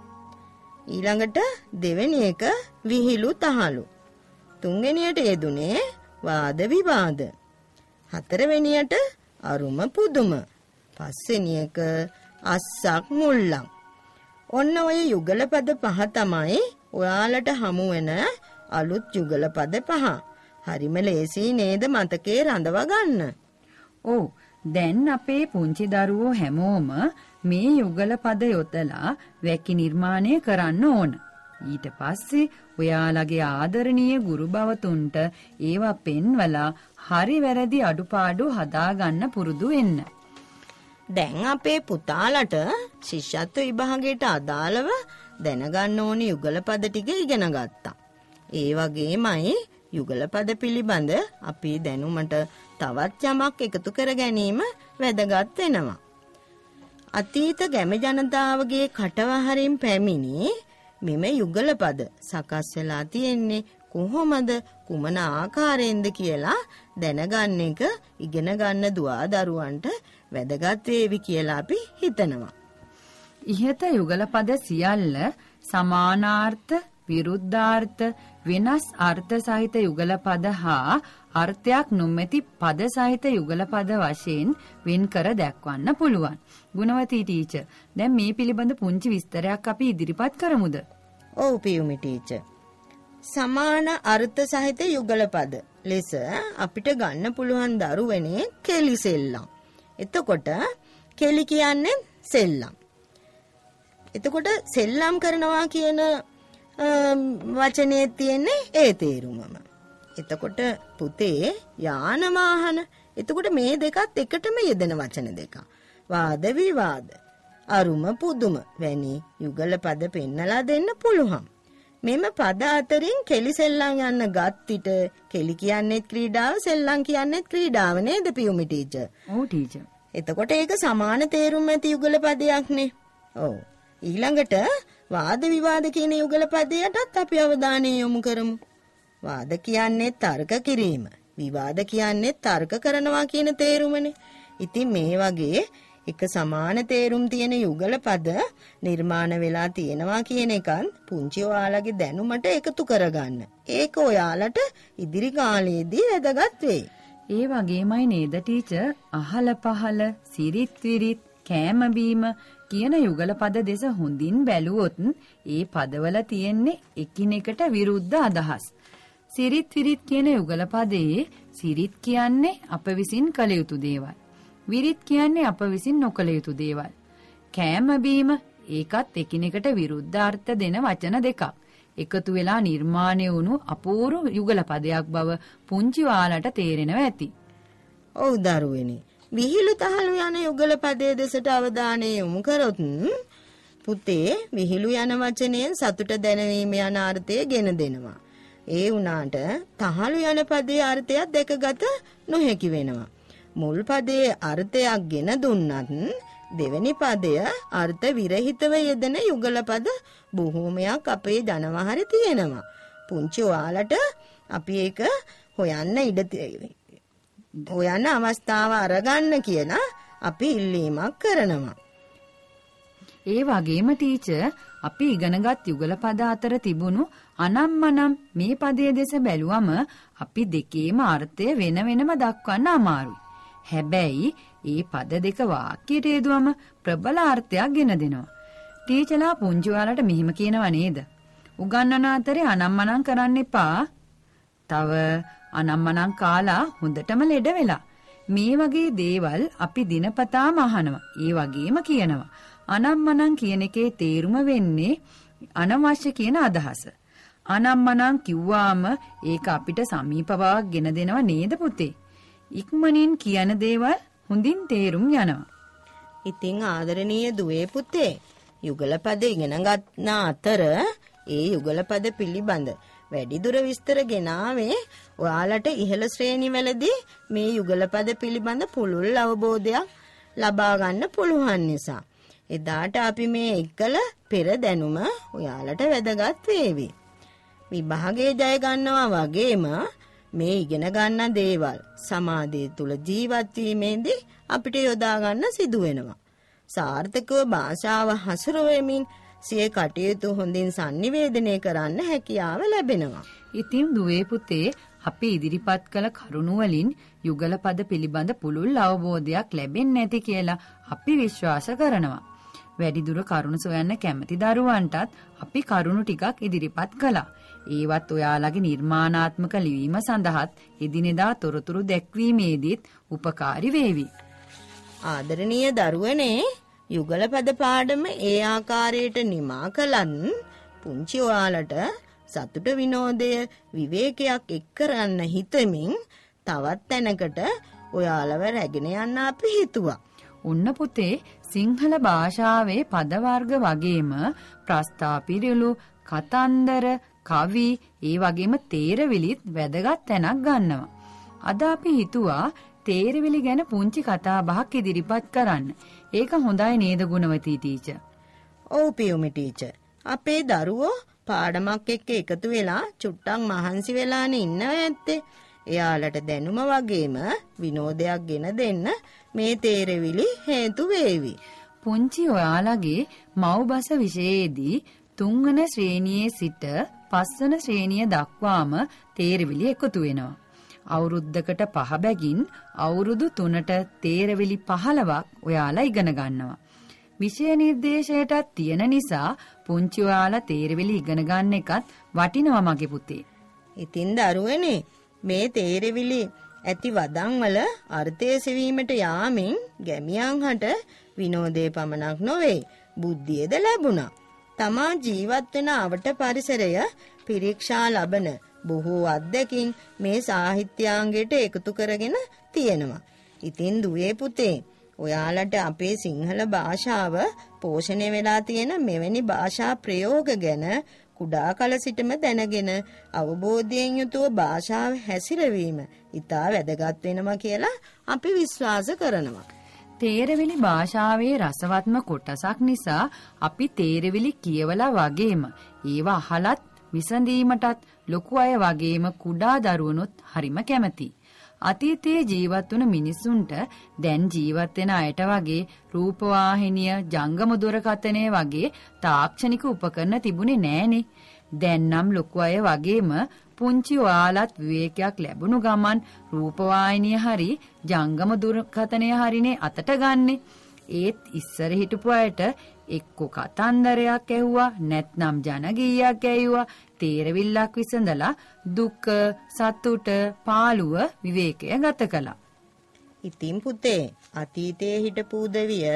Speaker 6: ඊළඟට දෙවෙනි එක විහිළු තහළු. තුන්වෙනියට යෙදුනේ වාද විවාද. හතරවෙනියට අරුම පුදුම. පස්වෙනි එක අස්සක් මුල්ලක්. ඔන්න ඔය යුගල පද පහ තමයි ඔයාලට හමු වෙන අලුත් යුගල පද පහ. හරිම ලේසි නේද මතකේ රඳව ගන්න?
Speaker 5: ඔව්, දැන් අපේ පුංචි දරුවෝ හැමෝම මේ යුගල පද යොතලා වැකි නිර්මාණය කරන්න ඕන. ඊට පස්සේ ඔයාලගේ ආදරණීය ගුරු භවතුන්ට ඒවා පෙන්වලා හරි වැරදි අඩුපාඩු හදාගන්න පුරුදු වෙන්න.
Speaker 6: දැන් අපේ පුතාලට ශිෂ්‍යත්ව විභාගයට අදාළව දැනගන්න ඕනි යුගල පද ටික ඉගෙන ගත්තා. ඒ වගේමයි යුගල පද පිළිබඳ අපි දැනුමට තවත් යමක් එකතු කර ගැනීම වැදගත් වෙනවා. අතීත ගැම ජනතාවගේ කටවහරින් පැමිණි මෙම යුගල පද සකස් වෙලා තියෙන්නේ කොහොමද, කුමන ආකාරයෙන්ද කියලා දැනගන්න එක ඉගෙන ගන්න දුවා දරුවන්ට වැදගත් වේවි කියලා අපි හිතනවා.
Speaker 5: ඉහත යුගල පද සියල්ල සමානාර්ථ, විරුද්ධාර්ථ, වෙනස් අර්ථ සහිත යුගල පද හා අර්ථයක් නොමැති පද සහිත යුගල පද වශයෙන් වෙන් කර දක්වන්න පුළුවන්. ගුණවති ටීචර්, දැන් මේ පිළිබඳ පුංචි විස්තරයක් අපි ඉදිරිපත් කරමුද?
Speaker 6: ඔව් පියුමි ටීචර්. සමාන අර්ථ සහිත යුගල පද ලෙස අපිට ගන්න පුළුවන් දරුවනේ කෙලි සෙල්ලම්. එතකොට කෙලි කියන්නේ සෙල්ලම්. එතකොට සෙල්ලම් කරනවා කියන වචනේ තියෙන්නේ ඒ තේරුමම. එතකොට පුතේ යාන වාහන. එතකොට මේ දෙකත් එකටම යෙදෙන වචන දෙක. වාද විවාද, අරුම පුදුම වැනි යුගල පද පෙන්නලා දෙන්න පුළුවන්. මෙම පද අතරින් කෙලි සෙල්ලම් යන්න ගත්තිට කෙලි කියන්නේත් ක්‍රීඩාව, සෙල්ලම් කියන්නේත් ක්‍රීඩාව නේද පියුමි ටීචර්?
Speaker 5: ඔව් ටීචර්.
Speaker 6: එතකොට ඒක සමාන තේරුම් ඇති යුගල පදයක්නේ. ඔව්. ඊළඟට වාද විවාද කියන යුගල පදයටත් අපි අවධානය යොමු කරමු. වාද කියන්නේ තර්ක කිරීම, විවාද කියන්නේ තර්ක කරනවා කියන තේරුමනේ. ඉතින් මේ වගේ එක සමාන තේරුම් තියෙන යුගල පද නිර්මාණ වෙලා තියෙනවා කියන එකත් පුංචි ඔයාලගේ දැනුමට එකතු කරගන්න. ඒක ඔයාලට ඉදිරි කාලයේදී වැදගත් වෙයි.
Speaker 5: ඒ වගේමයි නේද ටීචර්, අහල පහල, සිරිත් විරිත්, කෑම බීම කියන යුගල පද දෙස හොඳින් බැලුවොත් ඒ පදවල තියෙන්නේ එකිනෙකට විරුද්ධ අදහස්. සිරිත් විරිත් කියන යුගල පදයේ සිරිත් කියන්නේ අප විසින් කළ යුතු දේවල්. විරිත් කියන්නේ අප විසින් නොකළ යුතු දේවල්. කෑම බීම ඒකත් එකිනෙකට විරුද්ධ අර්ථ දෙන වචන දෙකක්. එකතු වෙලා නිර්මාණය වුණු අපූර්ව යුගල පදයක් බව පුංචි ඔයාලට තේරෙනවා ඇති.
Speaker 6: ඔව් දරුවනි. විහිළු තහළු යන යුගල පදයේ දෙසට අවධානය යොමු කරොත් පුතේ විහිළු යන වචනයෙන් සතුට දැනවීම යන අර්ථය ගෙන දෙනවා. ඒ වුණාට තහළු යන පදයේ අර්ථයක් දැකගත නොහැකි වෙනවා. මුල් පදයේ අර්ථයක් ගෙන දුන්නත් දෙවෙනි පදය අර්ථ විරහිතව යෙදෙන යුගල පද බොහෝමයක් අපේ ජනවහරේ තියෙනවා. පුංචි ඔයාලට අපි ඒක හොයන්න හොයන්න අවස්ථාව අරගන්න කියලා අපි ඉල්ලීමක් කරනවා.
Speaker 5: ඒ වගේම ටීචර් අපි ඉගෙනගත් යුගල පද අතර තිබුණු අනම්මනම් මේ පදයේ දෙස බැලුවම අපි දෙකේම අර්ථය වෙන වෙනම දක්වන්න අමාරුයි. හැබැයි ඒ පද දෙක වාක්‍යයට යෙදුවම ප්‍රබල අර්ථයක් ගෙන දෙනවා. ටීචර්ලා පුංචි ඔයාලට මෙහිම කියනවා නේද? උගන්වන අතරේ අනම්මනම් කරන්න එපා. තව අනම්මනම් කාලා හොඳටම ලෙඩ වෙලා. මේ වගේ දේවල් අපි දිනපතාම අහනවා. ඒ වගේම කියනවා. අනම්මනම් කියන එකේ තේරුම වෙන්නේ අනවශ්‍ය කියන අදහස. අනම්මනම් කිව්වාම ඒක අපිට සමීප බවක් ගෙන දෙනව නේද පුතේ? ඉක්මනින් කියන දේවල් හොඳින් තේරුම් යනවා.
Speaker 6: ඉතින් ආදරණීය දුවේ පුතේ යුගල පද ඉගෙන ගන්න අතර ඒ යුගල පද පිළිබඳ වැඩිදුර විස්තර ගෙනාවේ ඔයාලට ඉහළ ශ්‍රේණිවලදී මේ යුගල පද පිළිබඳ පුළුල් අවබෝධයක් ලබා ගන්න පුළුවන් නිසා. එදාට අපි මේ එක්කල පෙර දැනුම ඔයාලට වැදගත් වේවි. විභාගයේ ජය ගන්නවා වගේම මේ ඉගෙන ගන්න දේවල් සමාජය තුල ජීවත් වීමේදී අපිට යොදා ගන්න සිදු වෙනවා. සාර්ථකව භාෂාව හසුරුවමින් සිය කටයුතු හොඳින් sannivedanaya කරන්න හැකියාව ලැබෙනවා.
Speaker 5: ඉතින් දුවේ පුතේ අපි ඉදිරිපත් කළ කරුණු වලින් යුගල පද පිළිබඳ පුළුල් අවබෝධයක් ලැබෙන්නේ නැති කියලා අපි විශ්වාස කරනවා. වැඩිදුර කරුණු සොයන්න කැමති දරුවන්ටත් අපි කරුණු ටිකක් ඉදිරිපත් කළා. ඒවත් ඔයාලගේ නිර්මාණාත්මක ලිවීම සඳහාත් එදිනෙදා තොරතුරු දැක්වීමේදීත් උපකාරී වේවි.
Speaker 6: ආදරණීය දරුවනේ යුගල පද පාඩම ඒ ආකාරයට නිමා කලන් පුංචි ඔයාලට සතුට විනෝදය විවේකයක් එක් කරන්න හිතමින් තවත් තැනකට ඔයාලව රැගෙන යන්න අපි හිතුවා.
Speaker 5: ඔන්න පුතේ සිංහල භාෂාවේ පද වර්ග වගේම ප්‍රස්තාපිරිලු කතන්දර කවි ඒ වගේම තේරවිලිත් වැදගත් තැනක් ගන්නවා. අද අපි හිතුවා තේරවිලි ගැන පුංචි කතා බහක් ඉදිරිපත් කරන්න. ඒක හොඳයි නේද ගුණවතී ටීචර්?
Speaker 6: ඔව් පියුමි ටීචර්. අපේ දරුවෝ පාඩමක් එක්ක එකතු වෙලා චුට්ටක් මහන්සි වෙලානේ ඉන්නවා ඇත්තේ. එයාලට දැනුම වගේම විනෝදයක් ගෙන දෙන්න මේ තේරවිලි හේතු වේවි.
Speaker 5: පුංචි ඔයාලගේ මව්බස විෂයයේදී 3 වන ශ්‍රේණියේ සිට 5 වන ශ්‍රේණිය දක්වාම තේරවිලි එකතු වෙනවා. අවුරුද්දකට 5 බැගින් අවුරුදු 3ට තේරවිලි 15ක් ඔයාලා ඉගෙන ගන්නවා. විෂය නිර්දේශයටත් තියෙන නිසා පුංචි ඔයාලා තේරවිලි ඉගෙන ගන්න එකත් වටිනවා මගේ පුතේ.
Speaker 6: ඉතින් දරුවනේ මේ තේරවිලි ඇති වදන් වල අර්ථය සෙවීමට යාමෙන් ගැමියන් හට විනෝදේ පමණක් නොවේ බුද්ධියද ලැබුණා. තමා ජීවත් වෙන අවට පරිසරය පරීක්ෂා ලබන බොහෝ අත්දැකීම් මේ සාහිත්‍යාංගයට එකතු කරගෙන තියෙනවා. ඉතින් දුවේ පුතේ ඔයාලට අපේ සිංහල භාෂාව පෝෂණය වෙලා තියෙන මෙවැනි භාෂා ප්‍රයෝග ගැන කුඩා කල සිටම දැනගෙන අවබෝධයෙන් යුතුව භාෂාව හැසිරවීම ඉතා වැදගත් වෙනවා කියලා අපි විශ්වාස කරනවා.
Speaker 5: තේරවිලි භාෂාවේ රසවත්ම කොටසක් නිසා අපි තේරවිලි කියවලා වගේම ඒවා අහලත් විසඳීමටත් ලොකු අය වගේම කුඩා දරුවනුත් හරිම කැමතියි. අතීතයේ ජීවත් වුණ මිනිසුන්ට දැන් ජීවත් වෙන අයට වගේ රූපවාහිනිය, ජංගම දුරකථනය වගේ තාක්ෂණික උපකරණ තිබුණේ නෑනේ. දැන් නම් ලොකු අය වගේම පුංචි ඔයාලත් විවේකයක් ලැබුණු ගමන් රූපවාහිනිය හරි ජංගම දුරකථනය හරිනේ අතට ගන්නෙ. ඒත් ඉස්සර හිටපු අයට එක්ක කතන්දරයක් ඇහුවා නැත්නම් ජනගීයක් ඇහුවා තේරවිල්ලක් විසඳලා දුක සතුට පාළුව විවේකය ගත කළා.
Speaker 6: ඉතින් පුතේ අතීතයේ හිටපු උදවිය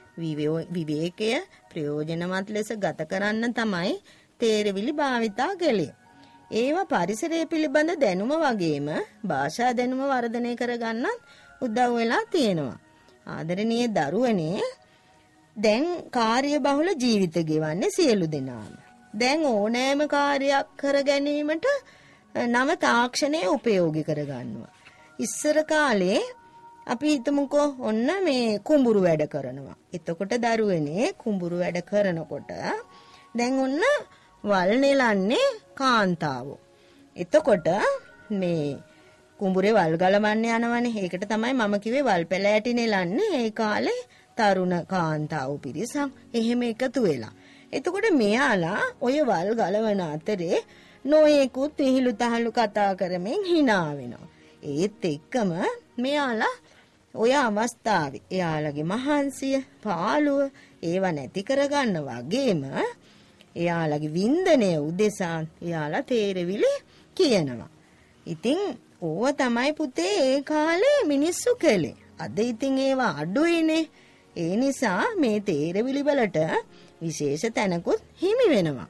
Speaker 6: විවේකය ප්‍රයෝජනවත් ලෙස ගත කරන්න තමයි තේරවිලි භාවිතා කළේ. ඒවා පරිසරය පිළිබඳ දැනුම වගේම භාෂා දැනුම වර්ධනය කරගන්න උදව් වෙලා තියෙනවා. ආදරණීය දරුවනේ දැන් කාර්යබහුල ජීවිත ගෙවන්නේ සියලු දෙනාම. දැන් ඕනෑම කාර්යයක් කර ගැනීමට නව තාක්ෂණය උපයෝගී කරගන්නවා. ඉස්සර කාලේ අපි හිතමුකෝ ඔන්න මේ කුඹුරු වැඩ කරනවා. එතකොට දරුවනේ කුඹුරු වැඩ කරනකොට දැන් ඔන්න වල් නෙලන්නේ කාන්තාවෝ. එතකොට මේ කුඹුරේ වල් ගලවන්න යනවනේ. ඒකට තමයි මම කිව්වේ වල් පැල ඇටි නෙලන්නේ. ඒ කාලේ තරුණ කාන්තාව පිරිසක් එහෙම එකතු වෙලා. එතකොට මෙයාලා ඔය වල් ගලවන අතරේ නොයෙකුත් විහිළු තහළු කතා කරමින් hina වෙනවා. ඒත් එක්කම මෙයාලා ඔය අවස්ථාවේ එයාලගේ මහන්සිය පාළුව ඒව නැති කරගන්න වගේම එයාලගේ වින්දනය උදෙසා එයාලා තේරවිලි කියනවා. ඉතින් ඕව තමයි පුතේ ඒ කාලේ මිනිස්සු කළේ. අද ඉතින් ඒවා අඩුයිනේ. ඒ නිසා මේ තේරවිලි වලට විශේෂ තැනකුත් හිමි වෙනවා.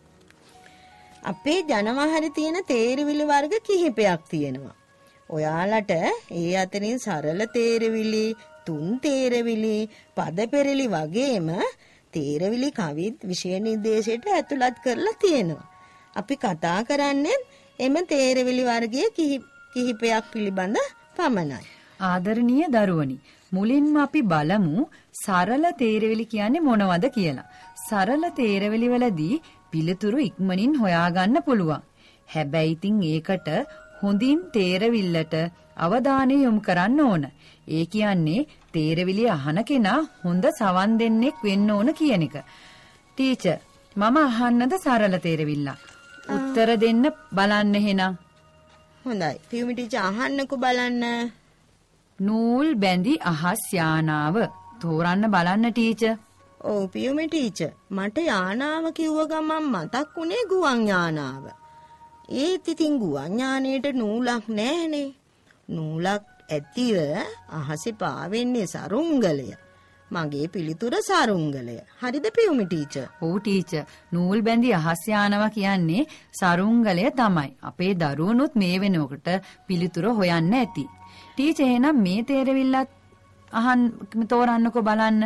Speaker 6: අපේ ජනවහරේ තියෙන තේරවිලි වර්ග කිහිපයක් තියෙනවා. ඔයාලට ඒ අතරින් සරල තේරවිලි, තුන් තේරවිලි, පද පෙරලි වගේම තේරවිලි කවිත් විෂය නිර්දේශයට ඇතුළත් කරලා තියෙනවා. අපි කතා කරන්නේ එම තේරවිලි වර්ගයේ කිහිපයක් පිළිබඳ පමණයි.
Speaker 5: ආදරණීය දරුවනි, මුලින්ම අපි බලමු සරල තේරවිලි කියන්නේ මොනවද කියලා. සරල තේරවිලි වලදී පිළිතුරු ඉක්මනින් හොයාගන්න පුළුවන්. හැබැයි ඉතින් ඒකට හොඳින් තේරවිල්ලට අවධානය යොමු කරන්න ඕන. ඒ කියන්නේ තේරවිලි අහන කෙනා හොඳ සවන් දෙන්නෙක් වෙන්න ඕන කියන එක. ටීචර්, මම අහන්නද සරල තේරවිල්ල? උත්තර දෙන්න බලන්න එහෙනම්.
Speaker 6: හොඳයි. පියුමි ටීචර් අහන්නකෝ බලන්න.
Speaker 5: නූල් බැඳි අහස් යානාව. තෝරන්න බලන්න ටීචර්.
Speaker 6: ඔව් පියුමි ටීචර්, මට යානාව කිව්ව ගමන් මතක් වුණේ ගුවන් යානාව. ඒත් ඉතින් ගුවන් යානේට නූලක් නැහනේ. නූලක් ඇතිව අහසේ පාවෙන්නේ සරුංගලය. මගේ පිළිතුර සරුංගලය. හරිද පියුමි ටීචර්?
Speaker 5: ඔව් ටීචර්. නූල් බැඳි අහස් යානවා කියන්නේ සරුංගලය තමයි. අපේ දරුවනුත් මේ වෙනකොට පිළිතුර හොයන්න ඇති. ටීචර්, එහෙනම් මේ තේරවිල්ලත් තෝරන්නකෝ බලන්න.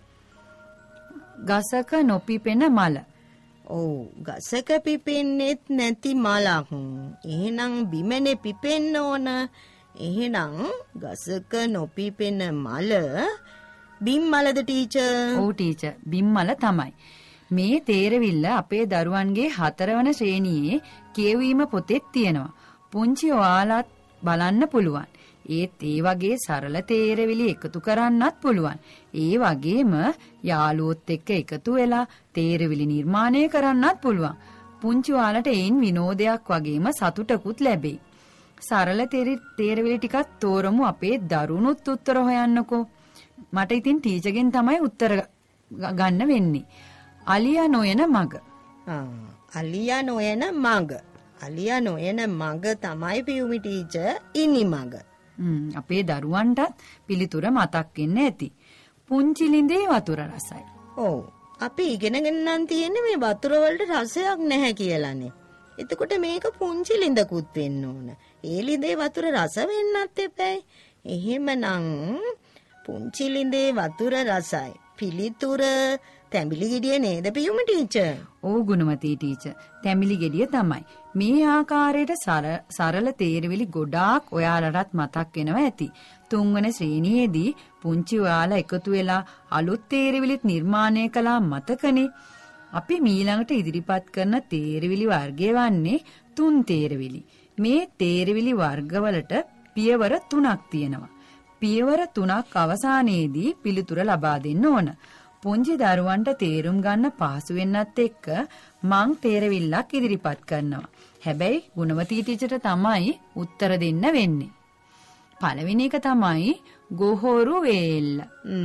Speaker 5: ගසක නොපිපෙන මල.
Speaker 6: ඔව්, ගසක පිපෙන්නෙත් නැති මලක්. එහෙනම් බිමනේ පිපෙන්න ඕන. එහෙනම් ගසක නොපිපෙන මල බිම්මලද ටීචර්?
Speaker 5: ඔව් ටීචර්, බිම්මල තමයි. මේ තේරවිල්ල අපේ දරුවන්ගේ 4 වන ශ්‍රේණියේ කියවීම පොතේ තියෙනවා. පුංචි ඔයාලත් බලන්න පුළුවන්. ඒත් ඒ වගේ සරල තේරවිලි එකතු කරන්නත් පුළුවන්. ඒ වගේම යාළුවොත් එක්ක එකතු වෙලා තේරවිලි නිර්මාණය කරන්නත් පුළුවන්. පුංචි ඔයාලට ඒන් විනෝදයක් වගේම සතුටකුත් ලැබෙයි. සරල තේරවිලි ටිකක් තෝරමු. අපේ දරුණුත් උත්තර හොයන්නකෝ. මට ඉතින් ටීචර්ගෙන් තමයි උත්තර ගන්න වෙන්නේ. අලියා නොයන මග.
Speaker 6: අලියා නොයන මග. අලියා නොයන මග තමයි පියුමි ටීචර් ඉනි මග.
Speaker 5: අපේ දරුවන්ටත් පිළිතුර මතක් වෙන්න ඇති. පුංචි ලිඳේ වතුර රසයි.
Speaker 6: ඔව්, අපි ඉගෙනගෙන නම් තියෙන්නේ මේ වතුර වලට රසයක් නැහැ කියලානේ. එතකොට මේක පුංචි ලිඳකුත් වෙන්න ඕන. ඒ ලිඳේ වතුර රස වෙන්නත් එපැයි. එහෙමනම් පුංචි ලිඳේ වතුර රසයි. පිළිතුර තැඹිලි ගෙඩිය නේද පියුමි ටීචර්?
Speaker 5: ඔව් ගුණවති ටීචර්, තැඹිලි ගෙඩිය තමයි. මේ ආකාරයට සරල තේරවිලි ගොඩාක් ඔයාලටත් මතක් වෙනවා ඇති. 3 වන ශ්‍රේණියේදී පුංචි ඔයාලා එකතු වෙලා අලුත් තේරවිලිත් නිර්මාණය කළා මතකනේ. අපි ඊළඟට ඉදිරිපත් කරන තේරවිලි වර්ගය වන්නේ 3 තේරවිලි. මේ තේරවිලි වර්ගවලට පියවර 3ක් තියෙනවා. පියවර 3ක් අවසානයේදී පිළිතුර ලබා දෙන්න ඕන. පුංචි දරුවන්ට තේරුම් ගන්න පහසු වෙන්නත් එක්ක මං තේරවිල්ලක් ඉදිරිපත් කරනවා. හැබැයි ගුණවති ටීචර්ට තමයි උත්තර දෙන්න වෙන්නේ. පළවෙනි එක තමයි ගොහොරු වේල්ල.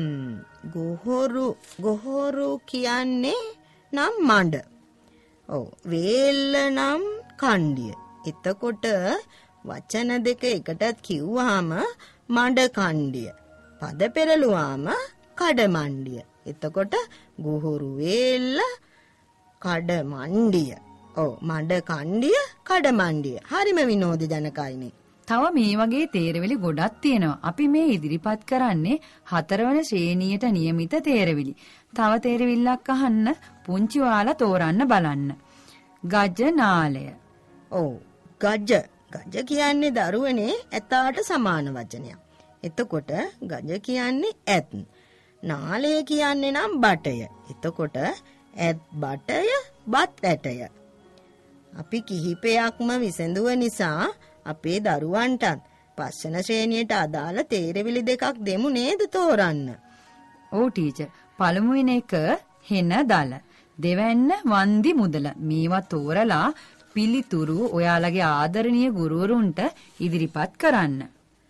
Speaker 6: ගොහොරු කියන්නේ නම් මඩ. ඔව්, වේල්ල නම් කණ්ඩිය. එතකොට වචන දෙක එකටත් කිව්වහම මඩ කණ්ඩිය. පද පෙරළුවාම කඩ මණ්ඩිය. එතකොට ගොහොරු වේල්ල කඩ මණ්ඩිය. ඔව්, මඩ කණ්ඩිය කඩ මණ්ඩිය. හරිම විනෝද ජනකයිනේ.
Speaker 5: තව මේ වගේ තේරවිලි ගොඩක් තියෙනවා. අපි මේ ඉදිරිපත් කරන්නේ 4 වන ශ්‍රේණියට නියමිත තේරවිලි. තව තේරවිල්ලක් අහන්න පුංචි ඔයාලා තෝරන්න බලන්න. ගජ නාලය.
Speaker 6: ඔව්, ගජ කියන්නේ දරුවනේ ඇතාට සමාන වචනයක්. එතකොට ගජ කියන්නේ ඇත්. නාලය කියන්නේ නම් බටය. එතකොට ඇත් බටය බත් ඇටය. අපි කිහිපයක්ම විසඳුව නිසා අපේ දරුවන්ටත් පස්සන ශ්‍රේණියට අදාළ තේරවිලි දෙකක් දෙමු නේද තෝරන්න.
Speaker 5: ඔව් ටීචර්. පළමුවෙන එක හෙන දල. දෙවැන්න වන්දි මුදල. මේවා තෝරලා පිළිතුරු ඔයාලගේ ආදරණීය ගුරුවරුන්ට ඉදිරිපත් කරන්න.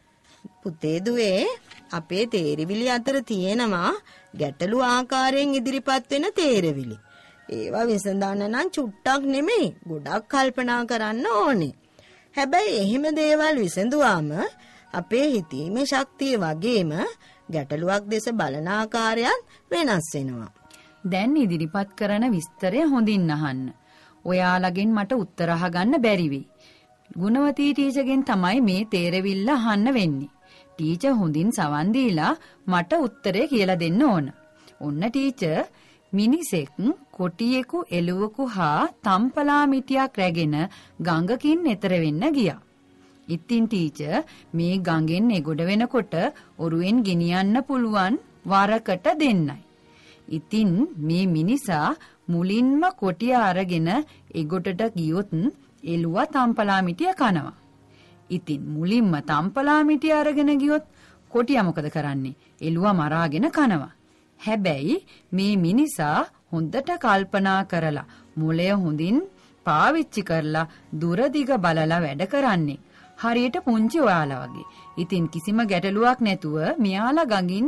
Speaker 6: පුතේ දුවේ අපේ තේරවිලි අතර තියෙනවා ගැටලු ආකාරයෙන් ඉදිරිපත් වෙන තේරවිලි. ඒවා විසඳන්න නම් චුට්ටක් නෙමෙයි ගොඩක් කල්පනා කරන්න ඕනේ. හැබැයි එහෙම දේවල් විසඳුවාම අපේ හිතීමේ ශක්තිය වගේම ගැටලුවක් දෙස බලන ආකාරයත් වෙනස් වෙනවා.
Speaker 5: දැන් ඉදිරිපත් කරන විස්තරය හොඳින් අහන්න. ඔයාලගෙන් මට උත්තර අහගන්න බැරි වෙයි. ගුණවතී ටීචර්ගෙන් තමයි මේ තේරවිල්ල අහන්න වෙන්නේ. ටීචර් හොඳින් සවන් දීලා මට උත්තරේ කියලා දෙන්න ඕන. ඔන්න ටීචර් මිනිසෙක් කොටියෙකු එළුවෙකු හා තම්පලා මිටියක් රැගෙන ගඟකින් එතර වෙන්න ගියා. ඉතින් ටීචර් මේ ගඟෙන් එගොඩ වෙනකොට ඔරුවෙන් ගෙනියන්න පුළුවන් වරකට දෙන්නයි. ඉතින් මේ මිනිසා මුලින්ම කොටිය අරගෙන එගොඩට ගියොත් එළුවා තම්පලා මිටිය කනවා. ඉතින් මුලින්ම තම්පලා මිටිය අරගෙන ගියොත් කොටියා මොකද කරන්නේ? එළුවා මරාගෙන කනවා. හැබැයි මේ මිනිසා හොඳට කල්පනා කරලා මොළය හොඳින් පාවිච්චි කරලා දුර දිග බලලා වැඩ කරන්නේ. හරියට පුංචි ඔයාලා වගේ. ඉතින් කිසිම ගැටලුවක් නැතුව මෙයාලා ගඟින්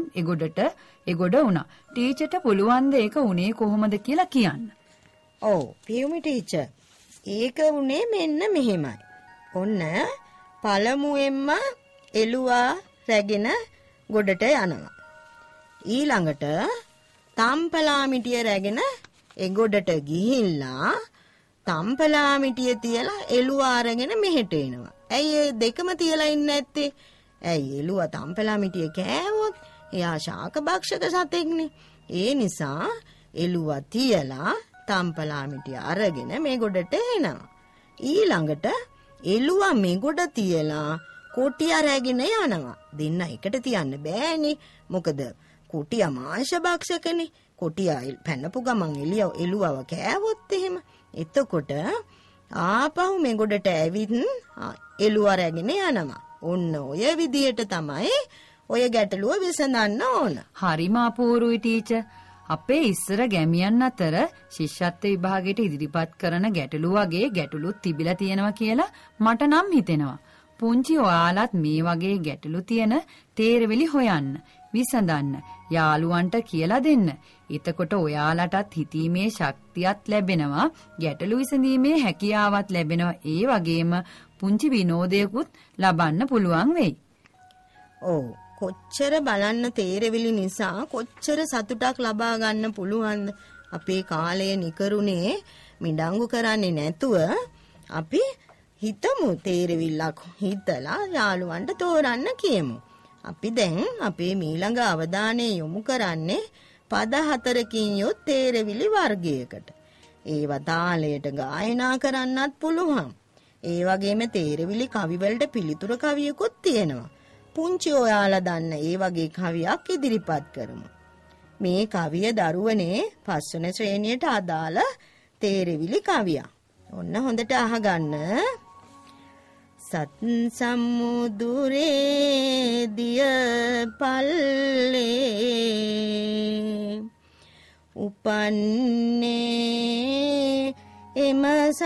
Speaker 5: එගොඩ වුණා. ටීචර්ට පුළුවන් ද ඒක උනේ කොහොමද කියලා කියන්න.
Speaker 6: ඔව් පියුමි ටීචර්. ඒක උනේ මෙන්න මෙහෙමයි. ඔන්න පළමුවෙන්ම එළුවා රැගෙන ගොඩට යනවා. ඊළඟට තම්පලා මිටිය රැගෙන එගොඩට ගිහිල්ලා තම්පලා මිටිය තියලා එළුවා අරගෙන මෙහෙට එනවා. ඇයි ඒ දෙකම තියලා ඉන්නේ නැත්තේ? ඇයි එළුවා තම්පලා මිටිය කෑවොත් එයා ශාක භක්ෂක සතෙක්නේ. ඒ නිසා එළුවා තියලා තම්පලා මිටිය අරගෙන මේ ගොඩට එනවා. ඊළඟට එළුවා මේ ගොඩ තියලා කොටිය රැගෙන යනවා. දෙන්න එකට තියන්න බෑනේ. මොකද කොටියා මාංශ භක්ෂකනේ. කොටියා පැනපු ගමන් එළුවව කෑවොත් එහෙම. එතකොට ආපහු මේ ගොඩට ඇවිත් එළුවා රැගෙන යනවා. ඔන්න ඔය විදියට තමයි ඔය ගැටලුව විසඳන්න ඕන.
Speaker 5: හරිම අපූර්වයි ටීචර්. අපේ ඉස්සර ගැමියන් අතර ශිෂ්‍යත්ව විභාගයට ඉදිරිපත් කරන ගැටලු වගේ ගැටලුත් තිබිලා තියෙනවා කියලා මට නම් හිතෙනවා. පුංචි ඔයාලත් මේ වගේ ගැටලු තියෙන තේරවිලි හොයන්න, විසඳන්න, යාළුවන්ට කියලා දෙන්න. එතකොට ඔයාලටත් හිතීමේ ශක්තියත් ලැබෙනවා, ගැටලු විසඳීමේ හැකියාවත් ලැබෙනවා. ඒ වගේම පුංචි විනෝදයකුත් ලබන්න පුළුවන් වෙයි.
Speaker 6: ඔව්. කොච්චර බලන්න තේරවිලි නිසා කොච්චර සතුටක් ලබා ගන්න පුළුවන්ද? අපේ කාලය නිකරුණේ මිඩංගු කරන්නේ නැතුව අපි හිතමු තේරවිල්ලක් හිතලා යාළුවන්ට තෝරන්න කියමු. අපි දැන් අපේ මීළඟ අවධානය යොමු කරන්නේ පද 4කින් යුත් තේරවිලි වර්ගයකට. ඒවා තාලයට ගායනා කරන්නත් පුළුවන්. ඒ වගේම තේරවිලි කවිවලට පිළිතුරු කවියකුත් තියෙනවා. පුංචි ඔයාලා දන්න ඒ වගේ කවියක් ඉදිරිපත් කරමු. මේ කවිය දරුවනේ පස්වන ශ්‍රේණියට අදාළ තේරවිලි කවියක්. ඔන්න හොඳට අහගන්න. සත් සමුදුරේ දිය පල්ලේ උපන්නේ එම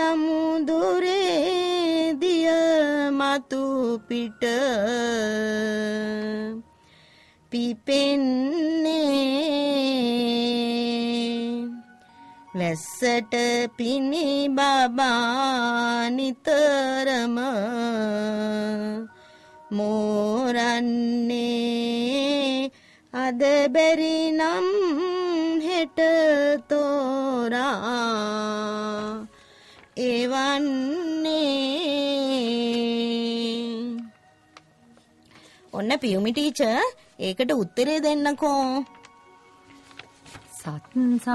Speaker 6: සමුදුරේ දිය මතු පිට පිපෙන්නේ වැස්සට පිනි බබා නිතරම මෝරන්නේ අද බැරි නම් හෙට තෝරා එවන්නේ. ඔන්න පියුමි ටීචර් ඒකට උත්තරේ දෙන්නකෝ.
Speaker 5: සත්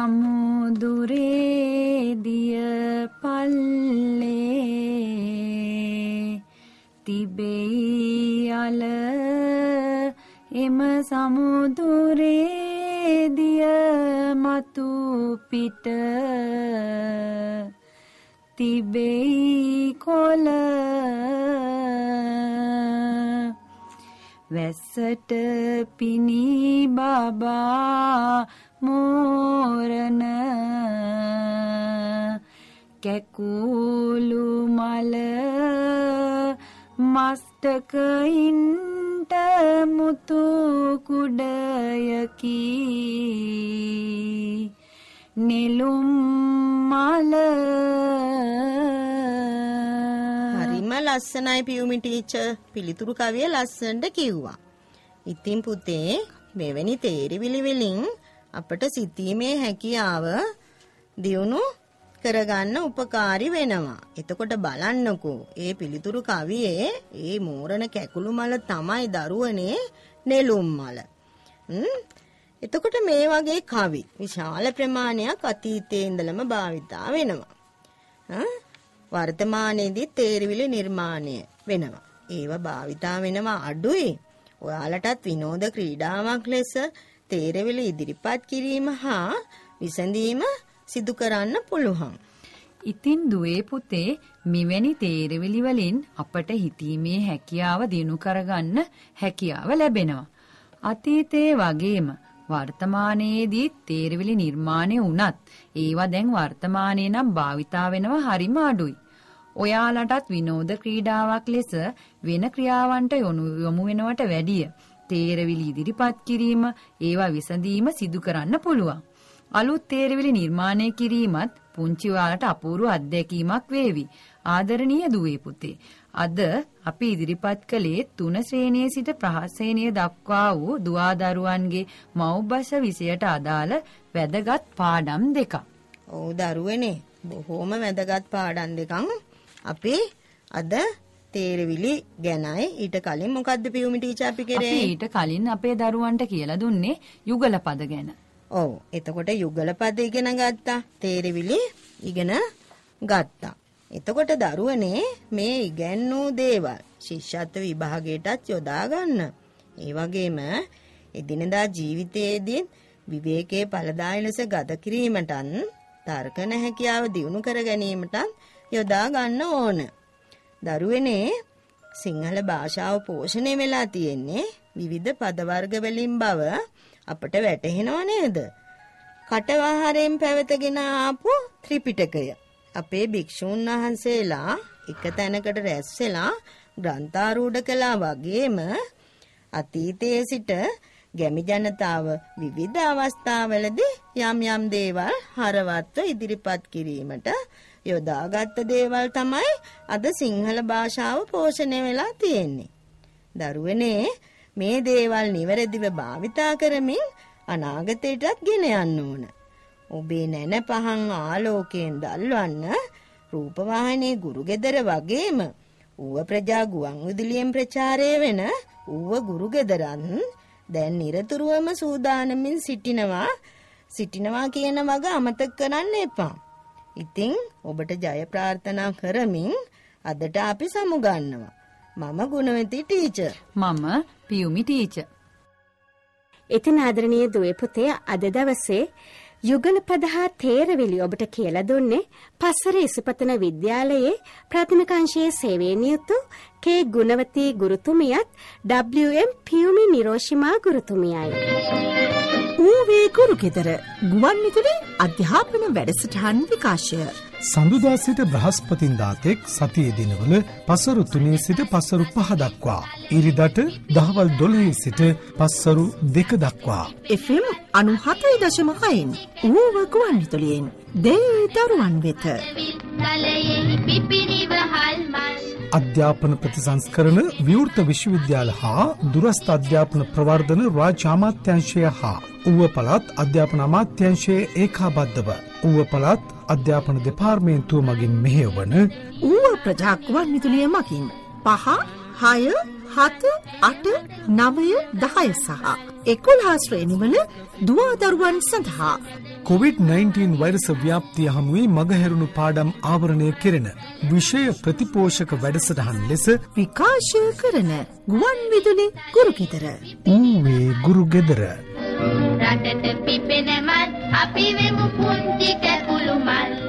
Speaker 5: සමුදුරේ දිය පල්ලේ තිබෙයි අල එම සමුදුරේ දිය මතු පිට තිබෙයි කොළ වැස්සට පිනී බබා මෝරණ කැකුළු මල මස්තකයින්ට මුතු කුඩයකි නෙළුම් මල.
Speaker 6: හරිම ලස්සනයි පියුමි ටීචර්. පිළිතුරු කවිය ලස්සනට කිව්වා. ඉතින් පුතේ මෙවැනි තේරිවිලි වලින් අපට සිතීමේ හැකියාව දියුණු කරගන්න උපකාරී වෙනවා. එතකොට බලන්නකෝ ඒ පිළිතුරු කවියේ ඒ මෝරණ කැකුළු මල තමයි දරුවනේ නෙළුම් මල. එතකොට මේ වගේ කවි විශාල ප්‍රමාණයක් අතීතයේ ඉඳලම භාවිතා වෙනවා. වර්තමානයේදී තේරිවිලි නිර්මාණය වෙනවා. ඒව භාවිතා වෙනවා අඩුයි. ඔයාලටත් විනෝද ක්‍රීඩාවක් ලෙස තේරිවිලි ඉදිරිපත් කිරීම හා විසඳීම සිදු කරන්න පුළුවන්.
Speaker 5: ඉතින් දුවේ පුතේ මෙවැනි තේරවිලි වලින් අපට හිතීමේ හැකියාව දිනු කරගන්න හැකියාව ලැබෙනවා. අතීතයේ වගේම වර්තමානයේදී තේරවිලි නිර්මාණය වුණත් ඒවා දැන් වර්තමානයේ නම් භාවිතා වෙනවා හරිම අඩුයි. ඔයාලටත් විනෝද ක්‍රීඩාවක් ලෙස වෙන ක්‍රියාවන්ට යොමු වෙනවට වැඩිය තේරවිලි ඉදිරිපත් කිරීම ඒවා විසඳීම සිදු කරන්න පුළුවන්. අලුත් තේරවිලි නිර්මාණය කිරීමත් පුංචි ඔයාලට අපූර්ව අත්දැකීමක් වේවි. ආදරණීය දුවේ පුතේ. අද අපි ඉදිරිපත් කළේ 3 ශ්‍රේණියේ සිට ප්‍රහත් ශ්‍රේණිය දක්වා වූ දුවා දරුවන්ගේ මව්බස විෂයට අදාළ වැදගත් පාඩම් දෙකක්.
Speaker 6: ඔව් දරුවනේ බොහෝම වැදගත් පාඩම් දෙකක්. අපි අද තේරවිලි ගැනයි ඊට කලින් මොකද්ද පියුමි ටීචර් අපි කරේ?
Speaker 5: අපි ඊට කලින් අපේ දරුවන්ට කියලා දුන්නේ යුගල පද ගැන.
Speaker 6: ඔව් එතකොට යුගල පද ඉගෙන ගත්තා. තේරවිලි ඉගෙන ගත්තා. එතකොට දරුවනේ මේ ඉගෙනූ දේවල් ශිෂ්‍යත්ව විභාගයටත් යොදා ගන්න. ඒ වගේම එදිනදා ජීවිතයේදී විවේකයේ ඵලදායී ලෙස ගත කිරීමටත් තර්කන හැකියාව දියුණු කර ගැනීමටත් යොදා ගන්න ඕන. දරුවනේ සිංහල භාෂාව පෝෂණය වෙලා තියෙන්නේ විවිධ පද වර්ග වලින් බව අපට වැටහෙනව නේද? කටවහරෙන් පැවතගෙන ආපු ත්‍රිපිටකය අපේ භික්ෂුන් වහන්සේලා එක තැනකට රැස් වෙලා ග්‍රන්ථාරූඪ කළා වගේම අතීතයේ සිට ගැමි ජනතාව විවිධ අවස්ථාවලදී යම් යම් දේවල් හරවත්ව ඉදිරිපත් කිරීමට යොදාගත් දේවල් තමයි අද සිංහල භාෂාව පෝෂණය වෙලා තියෙන්නේ. දරුවනේ මේ දේවල් නිවැරදිව භාවිතා කරමින් අනාගතයටත් ගෙන යන්න ඕන. ඔබේ නැන පහන් ආලෝකයෙන් දල්වන්න රූපවාහිනී ගුරුගෙදර වගේම ඌව ප්‍රජා ගුවන් විදුලියෙන් ප්‍රචාරය වෙන ඌව ගුරුගෙදරන් දැන් නිරතුරුවම සූදානමින් සිටිනවා කියන වග අමතක කරන්න එපා. ඉතින් ඔබට ජය ප්‍රාර්ථනා කරමින් අදට අපි සමුගන්නවා. මම ගුණවති ටීචර්.
Speaker 5: මම පියුමි ටීචර්.
Speaker 4: ඉතින් ආදරණීය දුවේ පුතේ අද දවසේ යුගල පද හා තේරවිලි ඔබට කියලා දුන්නේ පස්සර ඉසිපතන විද්‍යාලයේ ප්‍රාථමික අංශයේ සේවයේ නියුතු කේ ගුණවති ගුරුතුමියත් WM පියුමි නිරෝෂිමා ගුරුතුමියයි.
Speaker 1: ඌවේ ගුරුගෙදර ගුවන් විදුලි අධ්‍යාපන වැඩසටහන් විකාශය
Speaker 2: සඳුදා සිට බ්‍රහස්පතින්දා තෙක් සතියේ දිනවල පසරු 3 සිට පසරු 5 දක්වා ඉරිදට දහවල් 12 සිට පසරු 2 දක්වා
Speaker 1: FM 97.6 ඌව ගුවන් විදුලියෙන් දේ දරුවන් වෙත
Speaker 3: විද්‍යාලයේ පිපිනිවහල් මල්
Speaker 2: අධ්‍යාපන ප්‍රතිසංස්කරණ විවෘත විශ්වවිද්‍යාල හා දුරස්ථ අධ්‍යාපන ප්‍රවර්ධන රාජ්‍ය අමාත්‍යාංශය හා ඌව පළාත් අධ්‍යාපන අමාත්‍යාංශයේ ඒකාබද්ධව ඌව පළාත් අධ්‍යාපන දෙපාර්තමේන්තුව මගින් මෙහෙයවන
Speaker 1: ඌව ප්‍රජා ගුවන් විදුලිය මගින් 5, 6, 7, 8, 9, 10 සහ 11 ශ්‍රේණිවල දුවා දරුවන් සඳහා
Speaker 2: COVID-19 වෛරස ව්‍යාප්තිය හමුවේ මගහැරුණු පාඩම් ආවරණය කෙරෙන විෂය ප්‍රතිපෝෂක වැඩසටහන් ලෙස
Speaker 1: විකාශය කරන ගුවන් විදුලි ගුරුගෙදර
Speaker 2: ඌවේ ගුරුගෙදර
Speaker 3: රටට පිපෙන මල් අපි වෙමු පුංචි කැකුළු මල්